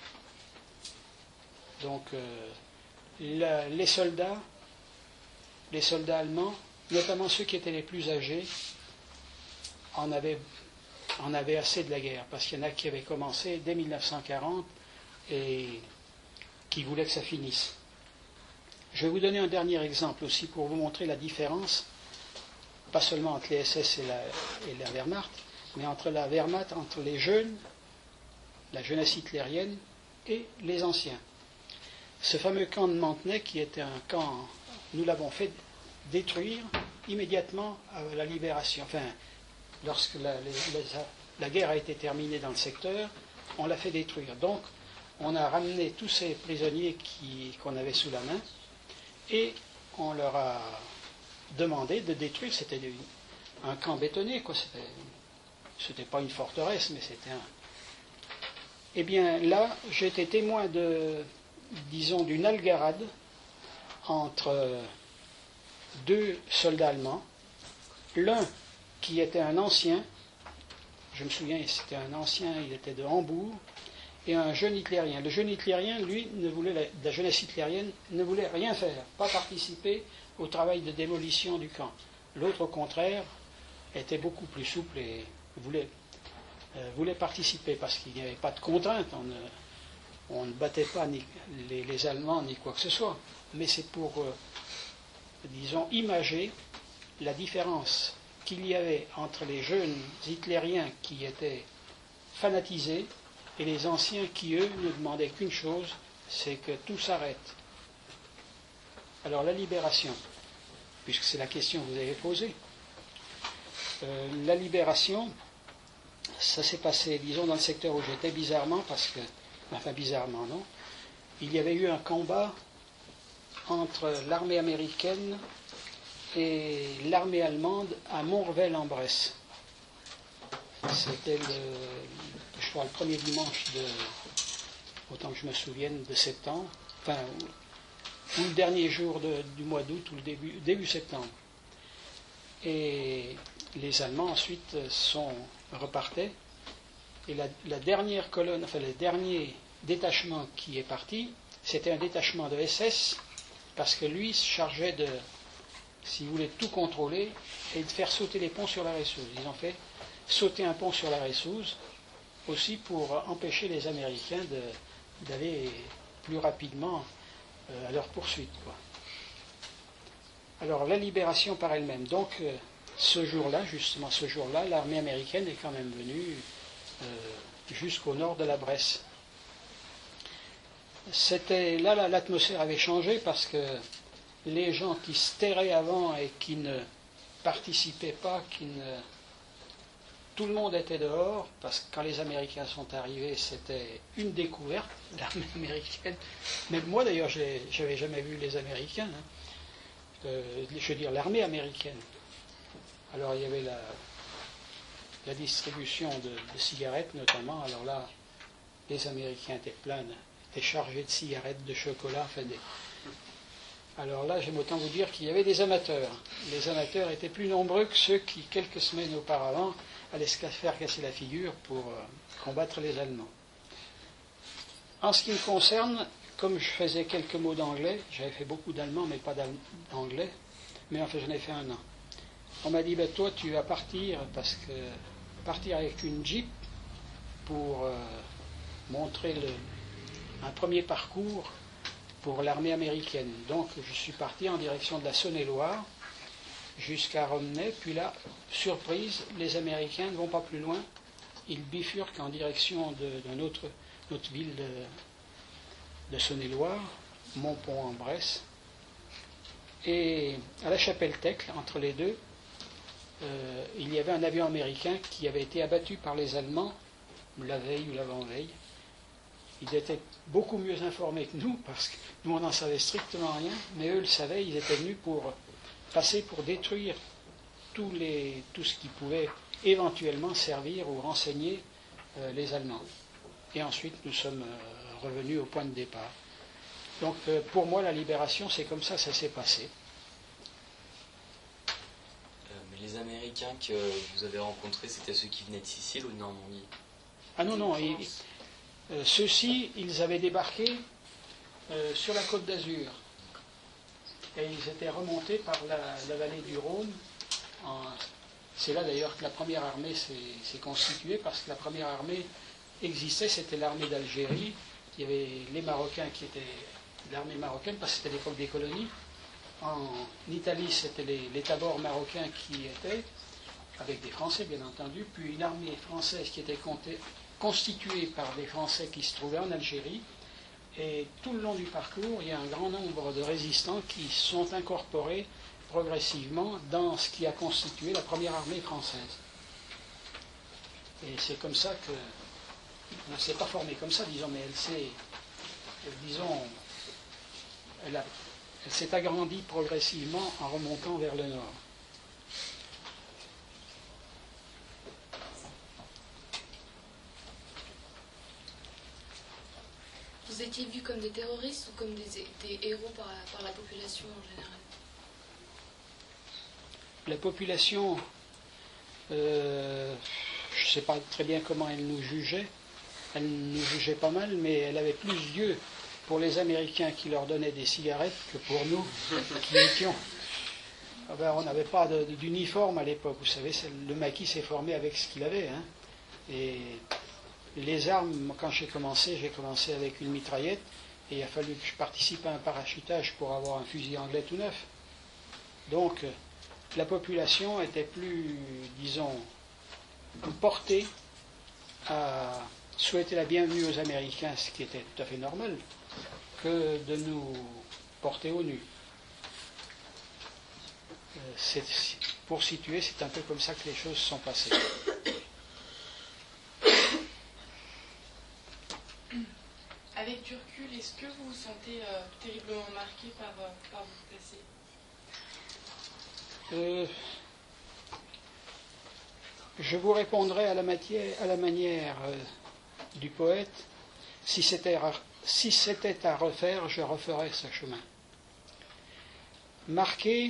Speaker 2: Donc les soldats allemands, notamment ceux qui étaient les plus âgés, en avaient assez de la guerre, parce qu'il y en a qui avaient commencé dès 1940 et qui voulaient que ça finisse. Je vais vous donner un dernier exemple aussi pour vous montrer la différence, pas seulement entre les SS et la Wehrmacht, mais entre la Wehrmacht, entre les jeunes, la jeunesse hitlérienne et les anciens. Ce fameux camp de Mantenay, qui était un camp, nous l'avons fait détruire immédiatement à la libération. Enfin, lorsque la guerre a été terminée dans le secteur, on l'a fait détruire. Donc, on a ramené tous ces prisonniers qu'on avait sous la main et on leur a demandé de détruire. C'était un camp bétonné, quoi. C'était pas une forteresse, mais c'était un. Eh bien, là, j'ai été témoin d'une algarade entre deux soldats allemands. L'un qui était un ancien, je me souviens, c'était un ancien, il était de Hambourg, et un jeune hitlérien. Le jeune hitlérien, lui, la jeunesse hitlérienne, ne voulait rien faire, pas participer au travail de démolition du camp. L'autre, au contraire, était beaucoup plus souple et voulait participer parce qu'il n'y avait pas de contraintes. On ne battait pas ni les Allemands ni quoi que ce soit. Mais c'est pour, disons, imager la différence qu'il y avait entre les jeunes hitlériens qui étaient fanatisés et les anciens qui, eux, ne demandaient qu'une chose, c'est que tout s'arrête. Alors la libération, puisque c'est la question que vous avez posée, la libération, ça s'est passé, disons, dans le secteur où j'étais, bizarrement, bizarrement, non, il y avait eu un combat entre l'armée américaine et l'armée allemande à Montrevel-en-Bresse. C'était je crois, le premier dimanche autant que je me souvienne, de septembre, ou le dernier jour du mois d'août, ou le début septembre. Et les Allemands ensuite repartaient, et la dernière colonne, le dernier détachement qui est parti, c'était un détachement de SS, parce que lui se chargeait de, si vous voulez, tout contrôler et de faire sauter les ponts sur la Reyssouze. Ils ont fait sauter un pont sur la Reyssouze, aussi pour empêcher les Américains d'aller plus rapidement à leur poursuite, quoi. Alors la libération par elle-même. Donc ce jour-là, l'armée américaine est quand même venue jusqu'au nord de la Bresse. C'était là, l'atmosphère avait changé parce que les gens qui se tairaient avant et qui ne participaient pas, tout le monde était dehors, parce que quand les Américains sont arrivés, c'était une découverte, l'armée américaine. Même moi, d'ailleurs, je n'avais jamais vu les Américains. Je veux dire, l'armée américaine. Alors, il y avait la distribution de cigarettes, notamment. Alors là, les Américains étaient chargés de cigarettes, de chocolat. Alors là, j'aime autant vous dire qu'il y avait des amateurs. Les amateurs étaient plus nombreux que ceux qui, quelques semaines auparavant, allaient se faire casser la figure pour combattre les Allemands. En ce qui me concerne, comme je faisais quelques mots d'anglais, j'avais fait beaucoup d'allemand, mais pas d'anglais, mais enfin j'en ai fait un an. On m'a dit, toi tu vas partir, partir avec une Jeep pour montrer un premier parcours pour l'armée américaine. Donc je suis parti en direction de la Saône-et-Loire jusqu'à Romney, puis là, surprise, les Américains ne vont pas plus loin, ils bifurquent en direction d'une autre ville de Saône-et-Loire, Montpont-en-Bresse, et à la Chapelle-Tecle, entre les deux, il y avait un avion américain qui avait été abattu par les Allemands la veille ou l'avant-veille. Ils étaient beaucoup mieux informés que nous, parce que nous on n'en savait strictement rien, mais eux le savaient, ils étaient venus pour passé pour détruire tout ce qui pouvait éventuellement servir ou renseigner les Allemands. Et ensuite, nous sommes revenus au point de départ. Donc, pour moi, la libération, c'est comme ça s'est passé.
Speaker 4: Mais les Américains que vous avez rencontrés, c'était ceux qui venaient de Sicile ou de Normandie?
Speaker 2: Ah non, non, ceux-ci, ils avaient débarqué sur la Côte d'Azur. Et ils étaient remontés par la vallée du Rhône. C'est là d'ailleurs que la première armée s'est constituée, parce que la première armée existait, c'était l'armée d'Algérie. Il y avait les Marocains qui étaient l'armée marocaine, parce que c'était l'époque des colonies. En Italie, c'était les tabors marocains qui étaient, avec des Français bien entendu, puis une armée française qui était constituée par des Français qui se trouvaient en Algérie. Et tout le long du parcours, il y a un grand nombre de résistants qui sont incorporés progressivement dans ce qui a constitué la première armée française. Et c'est comme ça que, elle ne s'est pas formée comme ça, disons, mais elle s'est agrandie progressivement en remontant vers le nord.
Speaker 1: Vous étiez vus comme des terroristes ou comme des héros par la population en général?
Speaker 2: La population, je ne sais pas très bien comment elle nous jugeait. Elle nous jugeait pas mal, mais elle avait plus d'yeux pour les Américains qui leur donnaient des cigarettes que pour nous qui étions. On n'avait pas d'uniforme à l'époque, vous savez, le maquis s'est formé avec ce qu'il avait. Hein. Et les armes, quand j'ai commencé avec une mitraillette, et il a fallu que je participe à un parachutage pour avoir un fusil anglais tout neuf. Donc, la population était plus, disons, portée à souhaiter la bienvenue aux Américains, ce qui était tout à fait normal, que de nous porter au nu. Pour situer, c'est un peu comme ça que les choses sont passées.
Speaker 7: Avec du recul, est-ce que vous vous sentez terriblement marqué par votre passé?
Speaker 2: Je vous répondrai à la manière du poète, si c'était à refaire, je referais ce chemin. Marqué,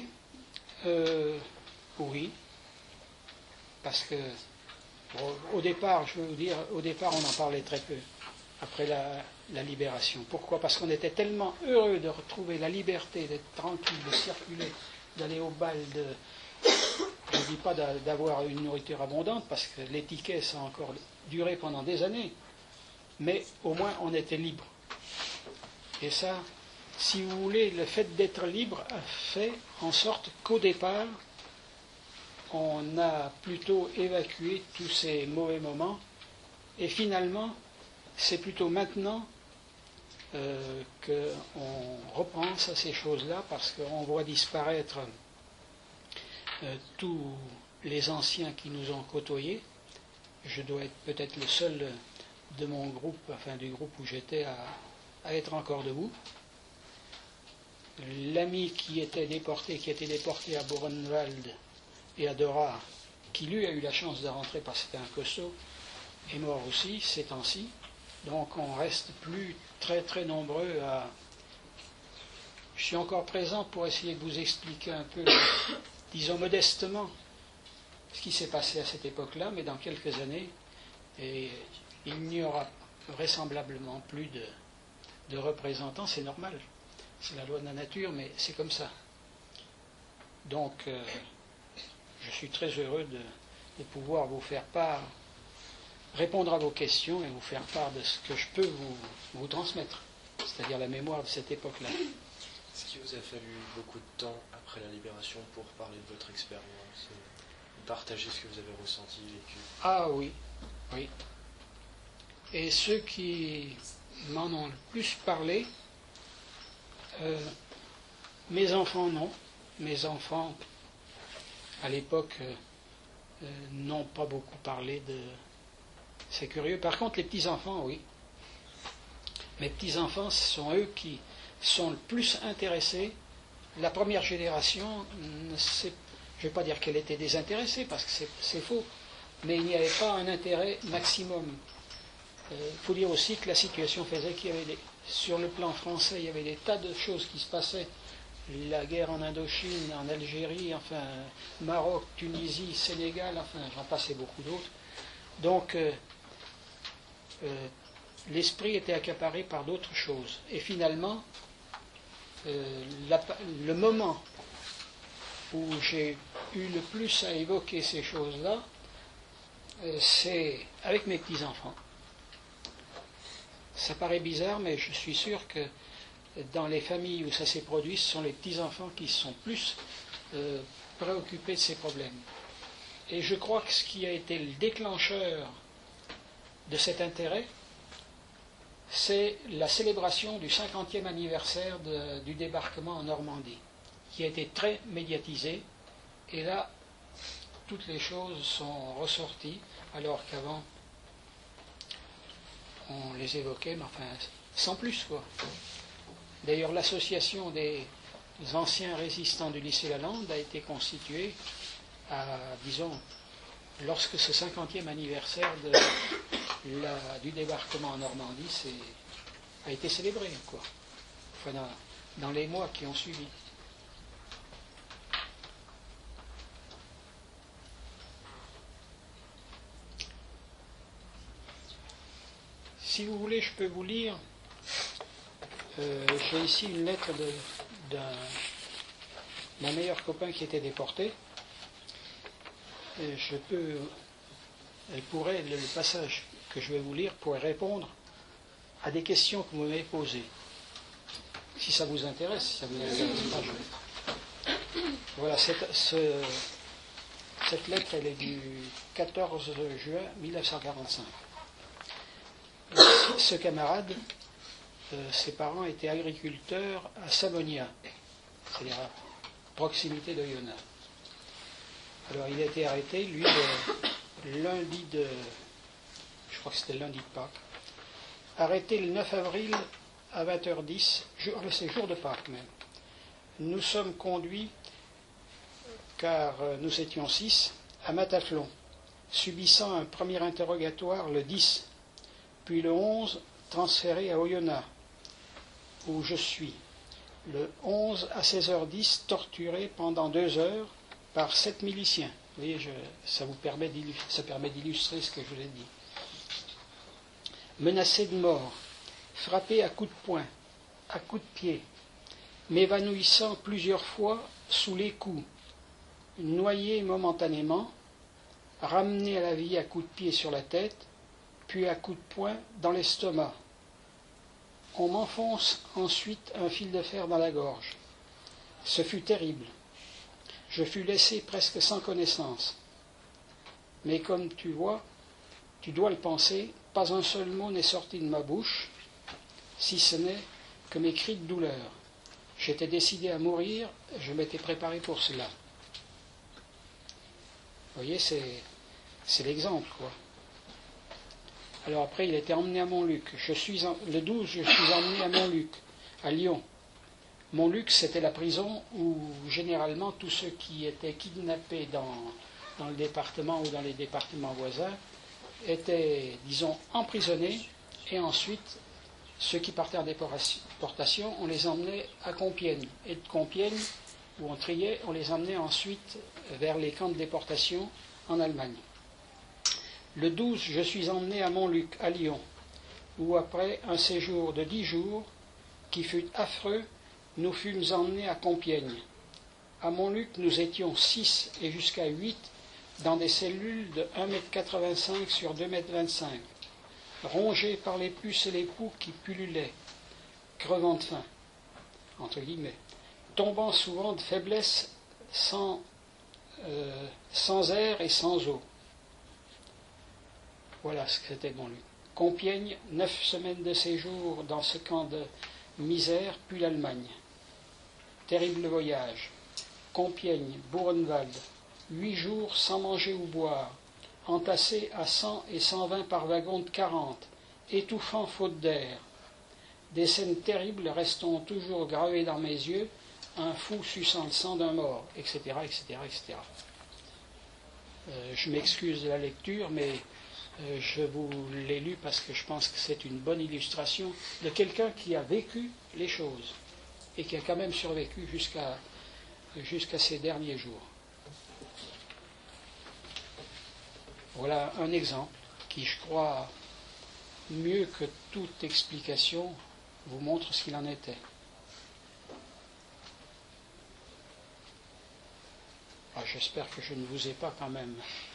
Speaker 2: oui, parce que au départ, je veux vous dire, au départ on en parlait très peu, après la libération. Pourquoi? Parce qu'on était tellement heureux de retrouver la liberté, d'être tranquille, de circuler, d'aller au bal, je ne dis pas d'avoir une nourriture abondante, parce que les tickets, ça a encore duré pendant des années, mais au moins on était libre. Et ça, si vous voulez, le fait d'être libre a fait en sorte qu'au départ, on a plutôt évacué tous ces mauvais moments, et finalement, c'est plutôt maintenant qu'on repense à ces choses-là, parce qu'on voit disparaître tous les anciens qui nous ont côtoyés. Je dois être peut-être le seul de mon groupe, enfin du groupe où j'étais, à être encore debout. L'ami qui était déporté à Buchenwald et à Dora, qui lui a eu la chance de rentrer parce que c'était un costaud, est mort aussi ces temps-ci. Donc on reste plus très très nombreux à... Je suis encore présent pour essayer de vous expliquer un peu, disons modestement, ce qui s'est passé à cette époque-là, mais dans quelques années, et il n'y aura vraisemblablement plus de représentants, c'est normal. C'est la loi de la nature, mais c'est comme ça. Donc, je suis très heureux de pouvoir vous faire part, répondre à vos questions et vous faire part de ce que je peux vous transmettre, c'est-à-dire la mémoire de cette époque-là.
Speaker 9: Est-ce qu'il vous a fallu beaucoup de temps après la libération pour parler de votre expérience, partager ce que vous avez ressenti, vécu?
Speaker 2: Ah oui, oui. Et ceux qui m'en ont le plus parlé, mes enfants non. Mes enfants, à l'époque, n'ont pas beaucoup parlé de... C'est curieux. Par contre, les petits-enfants, oui. Mes petits-enfants, ce sont eux qui sont le plus intéressés la première génération, je ne vais pas dire qu'elle était désintéressée, parce que c'est faux, mais il n'y avait pas un intérêt maximum. Il faut dire aussi que la situation faisait qu'il y avait sur le plan français, il y avait des tas de choses qui se passaient. La guerre en Indochine, en Algérie, enfin Maroc, Tunisie, Sénégal, enfin j'en passais beaucoup d'autres. Donc l'esprit était accaparé par d'autres choses. Et finalement, le moment où j'ai eu le plus à évoquer ces choses-là, c'est avec mes petits-enfants. Ça paraît bizarre, mais je suis sûr que dans les familles où ça s'est produit, ce sont les petits-enfants qui sont plus préoccupés de ces problèmes. Et je crois que ce qui a été le déclencheur de cet intérêt, c'est la célébration du 50e anniversaire du débarquement en Normandie, qui a été très médiatisé. Et là, toutes les choses sont ressorties, alors qu'avant, on les évoquait, mais enfin, sans plus, quoi. D'ailleurs, l'association des anciens résistants du lycée Lalande a été constituée lorsque ce 50e anniversaire du débarquement en Normandie a été célébré, quoi. Enfin, dans les mois qui ont suivi. Si vous voulez, je peux vous lire. J'ai ici une lettre d'un meilleur copain qui était déporté. Et le passage que je vais vous lire pourrait répondre à des questions que vous m'avez posées. Si ça vous intéresse, si ça vous intéresse pas, Voilà, cette lettre, elle est du 14 juin 1945. Ce camarade, ses parents étaient agriculteurs à Savonia, c'est-à-dire à proximité de Oyonnax. Alors il a été arrêté, lui, lundi je crois que c'était lundi de Pâques, arrêté le 9 avril à 20h10, c'est jour de Pâques même. Nous sommes conduits, car nous étions 6, à Matathlon, subissant un premier interrogatoire le 10, puis le 11, transféré à Oyonnax, où je suis. Le 11 à 16h10, torturé pendant 2 heures par 7 miliciens. Vous voyez, ça permet d'illustrer ce que je vous ai dit. Menacé de mort, frappé à coups de poing, à coups de pied, m'évanouissant plusieurs fois sous les coups, noyé momentanément, ramené à la vie à coups de pied sur la tête, puis à coups de poing dans l'estomac. On m'enfonce ensuite un fil de fer dans la gorge. Ce fut terrible. Je fus laissé presque sans connaissance. Mais comme tu vois, tu dois le penser, pas un seul mot n'est sorti de ma bouche, si ce n'est que mes cris de douleur. J'étais décidé à mourir, je m'étais préparé pour cela. Vous voyez, c'est l'exemple, quoi. Alors après, il a été emmené à Montluc. Le 12, je suis emmené à Montluc, à Lyon. Montluc, c'était la prison où, généralement, tous ceux qui étaient kidnappés dans le département ou dans les départements voisins étaient, disons, emprisonnés, et ensuite, ceux qui partaient en déportation, on les emmenait à Compiègne. Et de Compiègne, où on triait, on les emmenait ensuite vers les camps de déportation en Allemagne. Le 12, je suis emmené à Montluc, à Lyon, où après un séjour de 10 jours, qui fut affreux, nous fûmes emmenés à Compiègne. À Montluc, nous étions 6 et jusqu'à 8 dans des cellules de 1,85 m sur 2,25 m, rongés par les puces et les poux qui pullulaient, crevant de faim, entre guillemets, tombant souvent de faiblesse sans air et sans eau. Voilà ce que c'était Montluc. Compiègne, 9 semaines de séjour dans ce camp de misère, puis l'Allemagne. Terrible voyage. Compiègne, Buchenwald, 8 jours sans manger ou boire, entassés à 100 et 120 par wagon de 40, étouffant faute d'air. Des scènes terribles resteront toujours gravées dans mes yeux, un fou suçant le sang d'un mort, etc., etc., etc. Je m'excuse de la lecture, mais je vous l'ai lu parce que je pense que c'est une bonne illustration de quelqu'un qui a vécu les choses et qui a quand même survécu jusqu'à ses derniers jours. Voilà un exemple qui, je crois, mieux que toute explication, vous montre ce qu'il en était. J'espère que je ne vous ai pas quand même.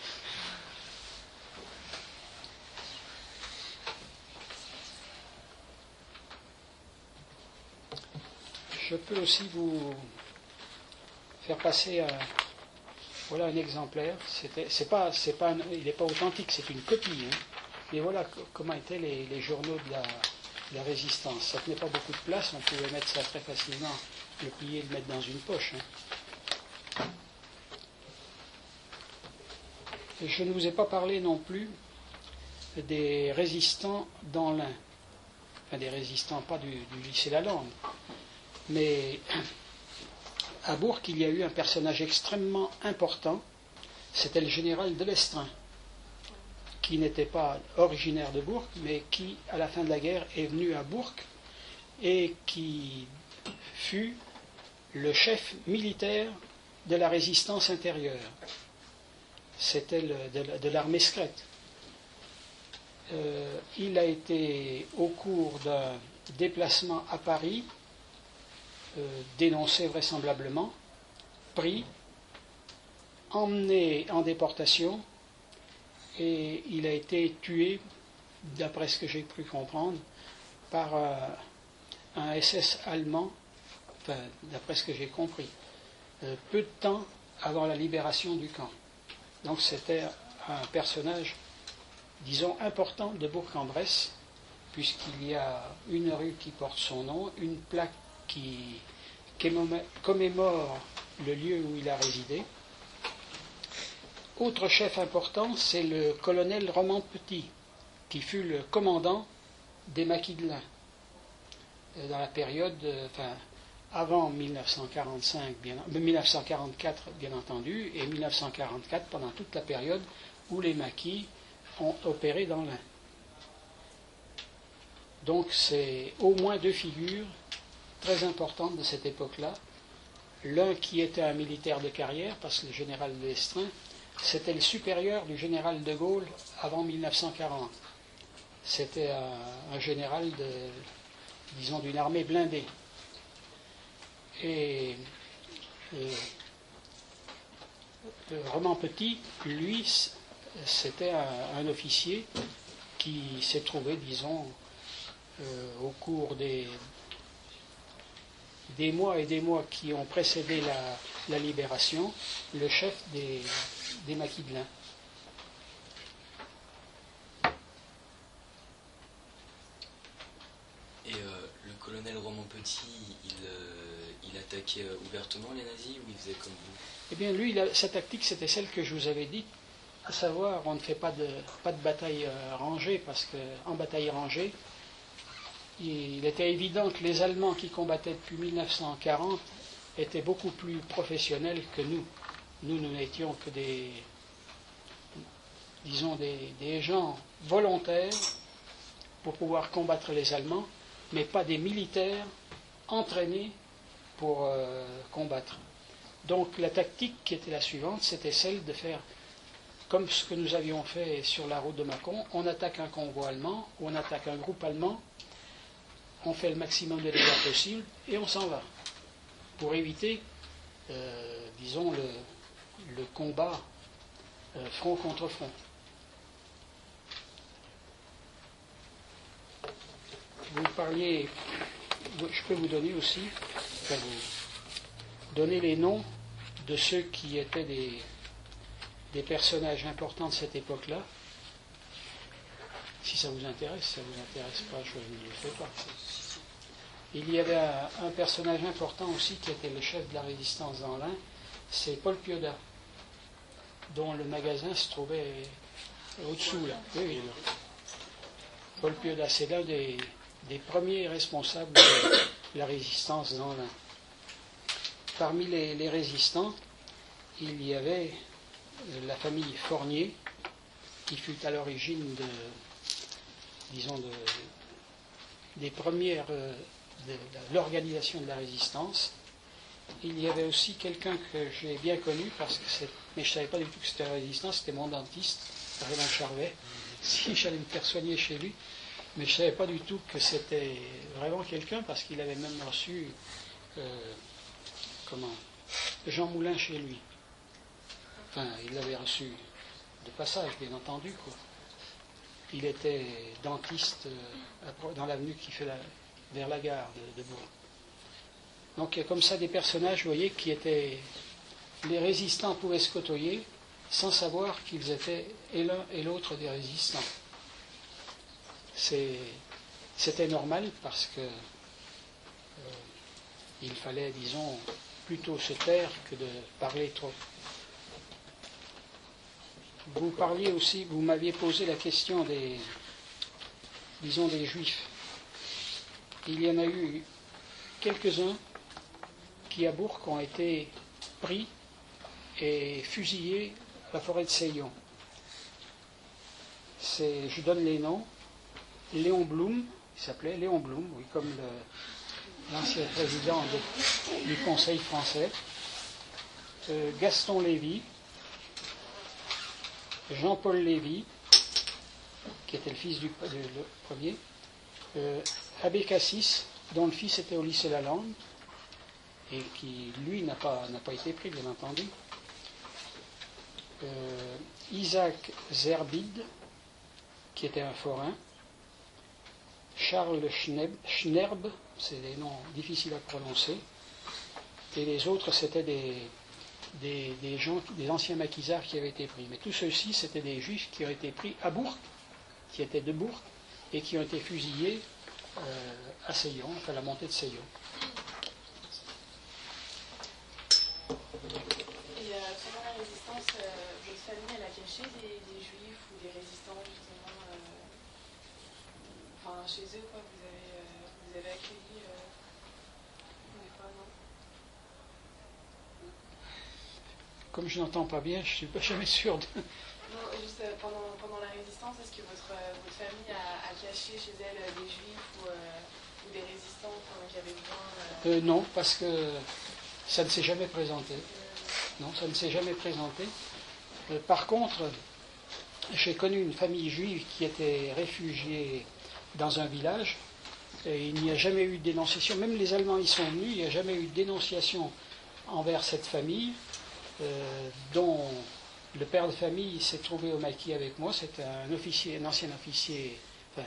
Speaker 2: Je peux aussi vous faire passer voilà un exemplaire. Il n'est pas authentique, c'est une copie. Mais voilà comment étaient les journaux de la résistance. Ça ne tenait pas beaucoup de place, on pouvait mettre ça très facilement, le plier et le mettre dans une poche. Et je ne vous ai pas parlé non plus des résistants dans l'Ain. Enfin, des résistants, pas du lycée Lalande. Mais à Bourg, il y a eu un personnage extrêmement important. C'était le général de Lestrin, qui n'était pas originaire de Bourg, mais qui, à la fin de la guerre, est venu à Bourg et qui fut le chef militaire de la résistance intérieure. C'était de l'armée secrète. Il a été, au cours d'un déplacement à Paris, dénoncé vraisemblablement, pris, emmené en déportation, et il a été tué, d'après ce que j'ai pu comprendre, par un SS allemand, enfin, d'après ce que j'ai compris, peu de temps avant la libération du camp. Donc c'était un personnage, disons, important de Bourg-en-Bresse, puisqu'il y a une rue qui porte son nom, une plaque qui commémore le lieu où il a résidé. Autre chef important, c'est le colonel Roman Petit, qui fut le commandant des maquis de l'Ain, dans la période, avant 1944 bien entendu, et 1944 pendant toute la période où les maquis ont opéré dans l'Ain. Donc c'est au moins deux figures très importantes de cette époque-là. L'un qui était un militaire de carrière, parce que le général de Lestrin, c'était le supérieur du général de Gaulle avant 1940. C'était un général d'une armée blindée. Et Roman Petit, lui, c'était un officier qui s'est trouvé, disons, au cours des mois et des mois qui ont précédé la libération, le chef des maquis de l'Ain.
Speaker 4: Et le colonel Roman Petit, il attaquait ouvertement les nazis ou il faisait comme vous?
Speaker 2: Eh bien, lui, sa tactique, c'était celle que je vous avais dite, à savoir, on ne fait pas de bataille rangée, parce qu'en bataille rangée, il était évident que les Allemands qui combattaient depuis 1940 étaient beaucoup plus professionnels que nous. Nous n'étions que des gens volontaires pour pouvoir combattre les Allemands, mais pas des militaires entraînés pour combattre. Donc la tactique qui était la suivante, c'était celle de faire comme ce que nous avions fait sur la route de Mâcon. On attaque un convoi allemand, ou on attaque un groupe allemand, on fait le maximum de dégâts possible et on s'en va, pour éviter, disons, le combat front contre front. Vous parliez, je peux vous donner aussi, vous donner les noms de ceux qui étaient des personnages importants de cette époque-là. Si ça vous intéresse, si ça ne vous intéresse pas, je ne le fais pas. Il y avait un personnage important aussi qui était le chef de la résistance dans l'Ain, c'est Paul Piodat, dont le magasin se trouvait au-dessous là. Oui. Paul Piodat, c'est l'un des premiers responsables de la résistance dans l'Ain. parmi les résistants, il y avait la famille Fournier, qui fut à l'origine des premières de l'organisation de la résistance. Il y avait aussi quelqu'un que j'ai bien connu, mais je ne savais pas du tout que c'était la résistance, c'était mon dentiste, Raymond Charvet, si j'allais me faire soigner chez lui, mais je ne savais pas du tout que c'était vraiment quelqu'un, parce qu'il avait même reçu Jean Moulin chez lui. Enfin, il l'avait reçu de passage, bien entendu, quoi. Il était dentiste dans l'avenue qui fait vers la gare de Bourg. Donc il y a comme ça des personnages, vous voyez, qui étaient... Les résistants pouvaient se côtoyer sans savoir qu'ils étaient et l'un et l'autre des résistants. C'était normal parce que il fallait, disons, plutôt se taire que de parler trop. Vous parliez aussi, vous m'aviez posé la question des Juifs. Il y en a eu quelques-uns qui à Bourg ont été pris et fusillés à la forêt de Seillon. Je donne les noms. Léon Blum, il s'appelait Léon Blum, oui, comme l'ancien président du Conseil français. Gaston Lévy, Jean-Paul Lévy, qui était le fils du premier, Abbé Cassis, dont le fils était au lycée Lalande, et qui, lui, n'a pas été pris, bien entendu. Isaac Zerbide, qui était un forain. Charles Schnerb, c'est des noms difficiles à prononcer. Et les autres, c'était des gens, des anciens maquisards qui avaient été pris. Mais tous ceux-ci, c'était des juifs qui ont été pris à Bourg, qui étaient de Bourg, et qui ont été fusillés à Seillon, à la montée de Seillon.
Speaker 7: Et pendant la résistance, votre famille, elle a caché des juifs ou des résistants, justement, chez eux, quoi, vous avez accueilli des fois, non?
Speaker 2: Comme je n'entends pas bien, je ne suis pas jamais sûr de...
Speaker 7: Non, juste pendant la résistance, est-ce que votre famille a caché chez elle des juifs ou des résistants qui avaient besoin
Speaker 2: Non, parce que ça ne s'est jamais présenté. Non, ça ne s'est jamais présenté. Par contre, j'ai connu une famille juive qui était réfugiée dans un village, et il n'y a jamais eu de dénonciation. Même les Allemands y sont venus, il n'y a jamais eu de dénonciation envers cette famille, dont le père de famille s'est trouvé au maquis avec moi. C'était un ancien officier, enfin,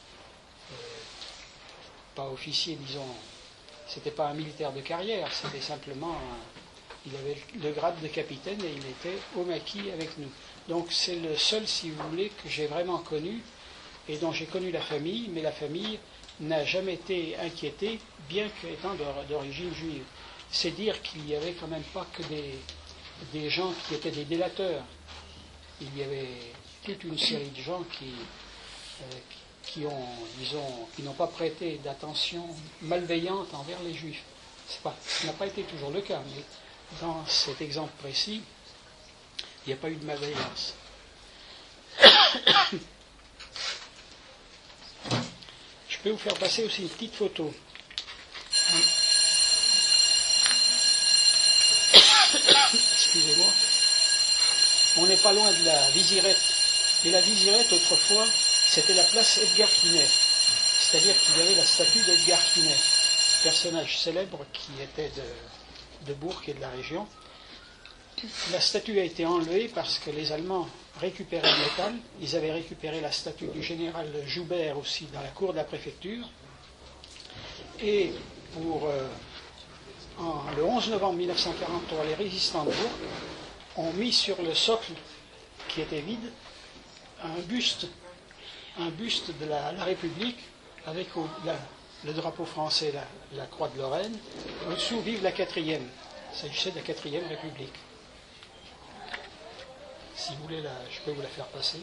Speaker 2: pas officier, disons, c'était pas un militaire de carrière, c'était simplement il avait le grade de capitaine et il était au maquis avec nous. Donc c'est le seul, si vous voulez, que j'ai vraiment connu et dont j'ai connu la famille, mais la famille n'a jamais été inquiétée, bien qu'étant d'origine juive. C'est dire qu'il n'y avait quand même pas que des gens qui étaient des délateurs. Il y avait toute une série de gens qui n'ont pas prêté d'attention malveillante envers les juifs. Ce n'a pas été toujours le cas, mais dans cet exemple précis, il n'y a pas eu de malveillance. Je peux vous faire passer aussi une petite photo. Excusez-moi. On n'est pas loin de la Vizirette. Et la Vizirette, autrefois, c'était la place Edgar Quinet. C'est-à-dire qu'il y avait la statue d'Edgar Quinet, personnage célèbre qui était de Bourg et de la région. La statue a été enlevée parce que les Allemands récupéraient le métal. Ils avaient récupéré la statue du général Joubert aussi dans la cour de la préfecture. Et le 11 novembre 1943, les résistants de Bourg ont mis sur le socle qui était vide un buste de la République avec le drapeau français, la croix de Lorraine, au-dessous vive la 4e. Il s'agissait de la 4e République. Si vous voulez, je peux vous la faire passer.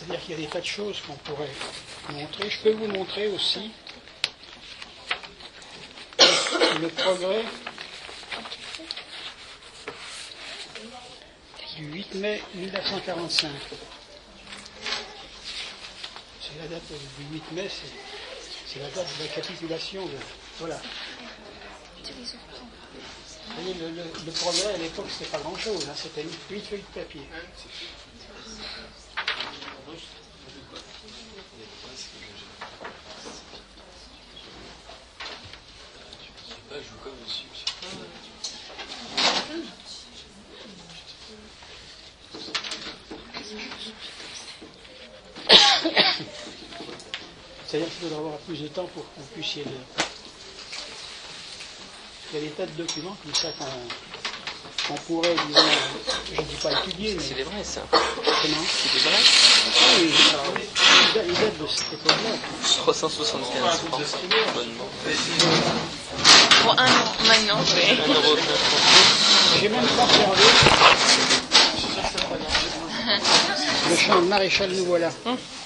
Speaker 2: C'est-à-dire qu'il y a des tas de choses qu'on pourrait montrer. Je peux vous montrer aussi le progrès du 8 mai 1945. C'est la date du 8 mai, c'est la date de la capitulation. Voilà. Vous voyez, le progrès à l'époque, c'était pas grand-chose, hein, c'était 8 feuilles de papier.
Speaker 4: Je joue comme dessus.
Speaker 2: C'est-à-dire qu'il faudra avoir plus de temps pour que vous puissiez lire. Il y a des tas de documents comme ça qu'on pourrait, disons, je ne dis pas étudier, mais...
Speaker 10: C'est des vrais, ça.
Speaker 2: Comment ?
Speaker 10: C'est des vrais.
Speaker 2: Oui, alors, ils datent de cette époque-là.
Speaker 10: 375 francs. Abonnement.
Speaker 11: Pour 1 an, maintenant, c'est...
Speaker 10: 1 euro.
Speaker 2: J'ai même pas regardé le chant de Maréchal Nous voilà.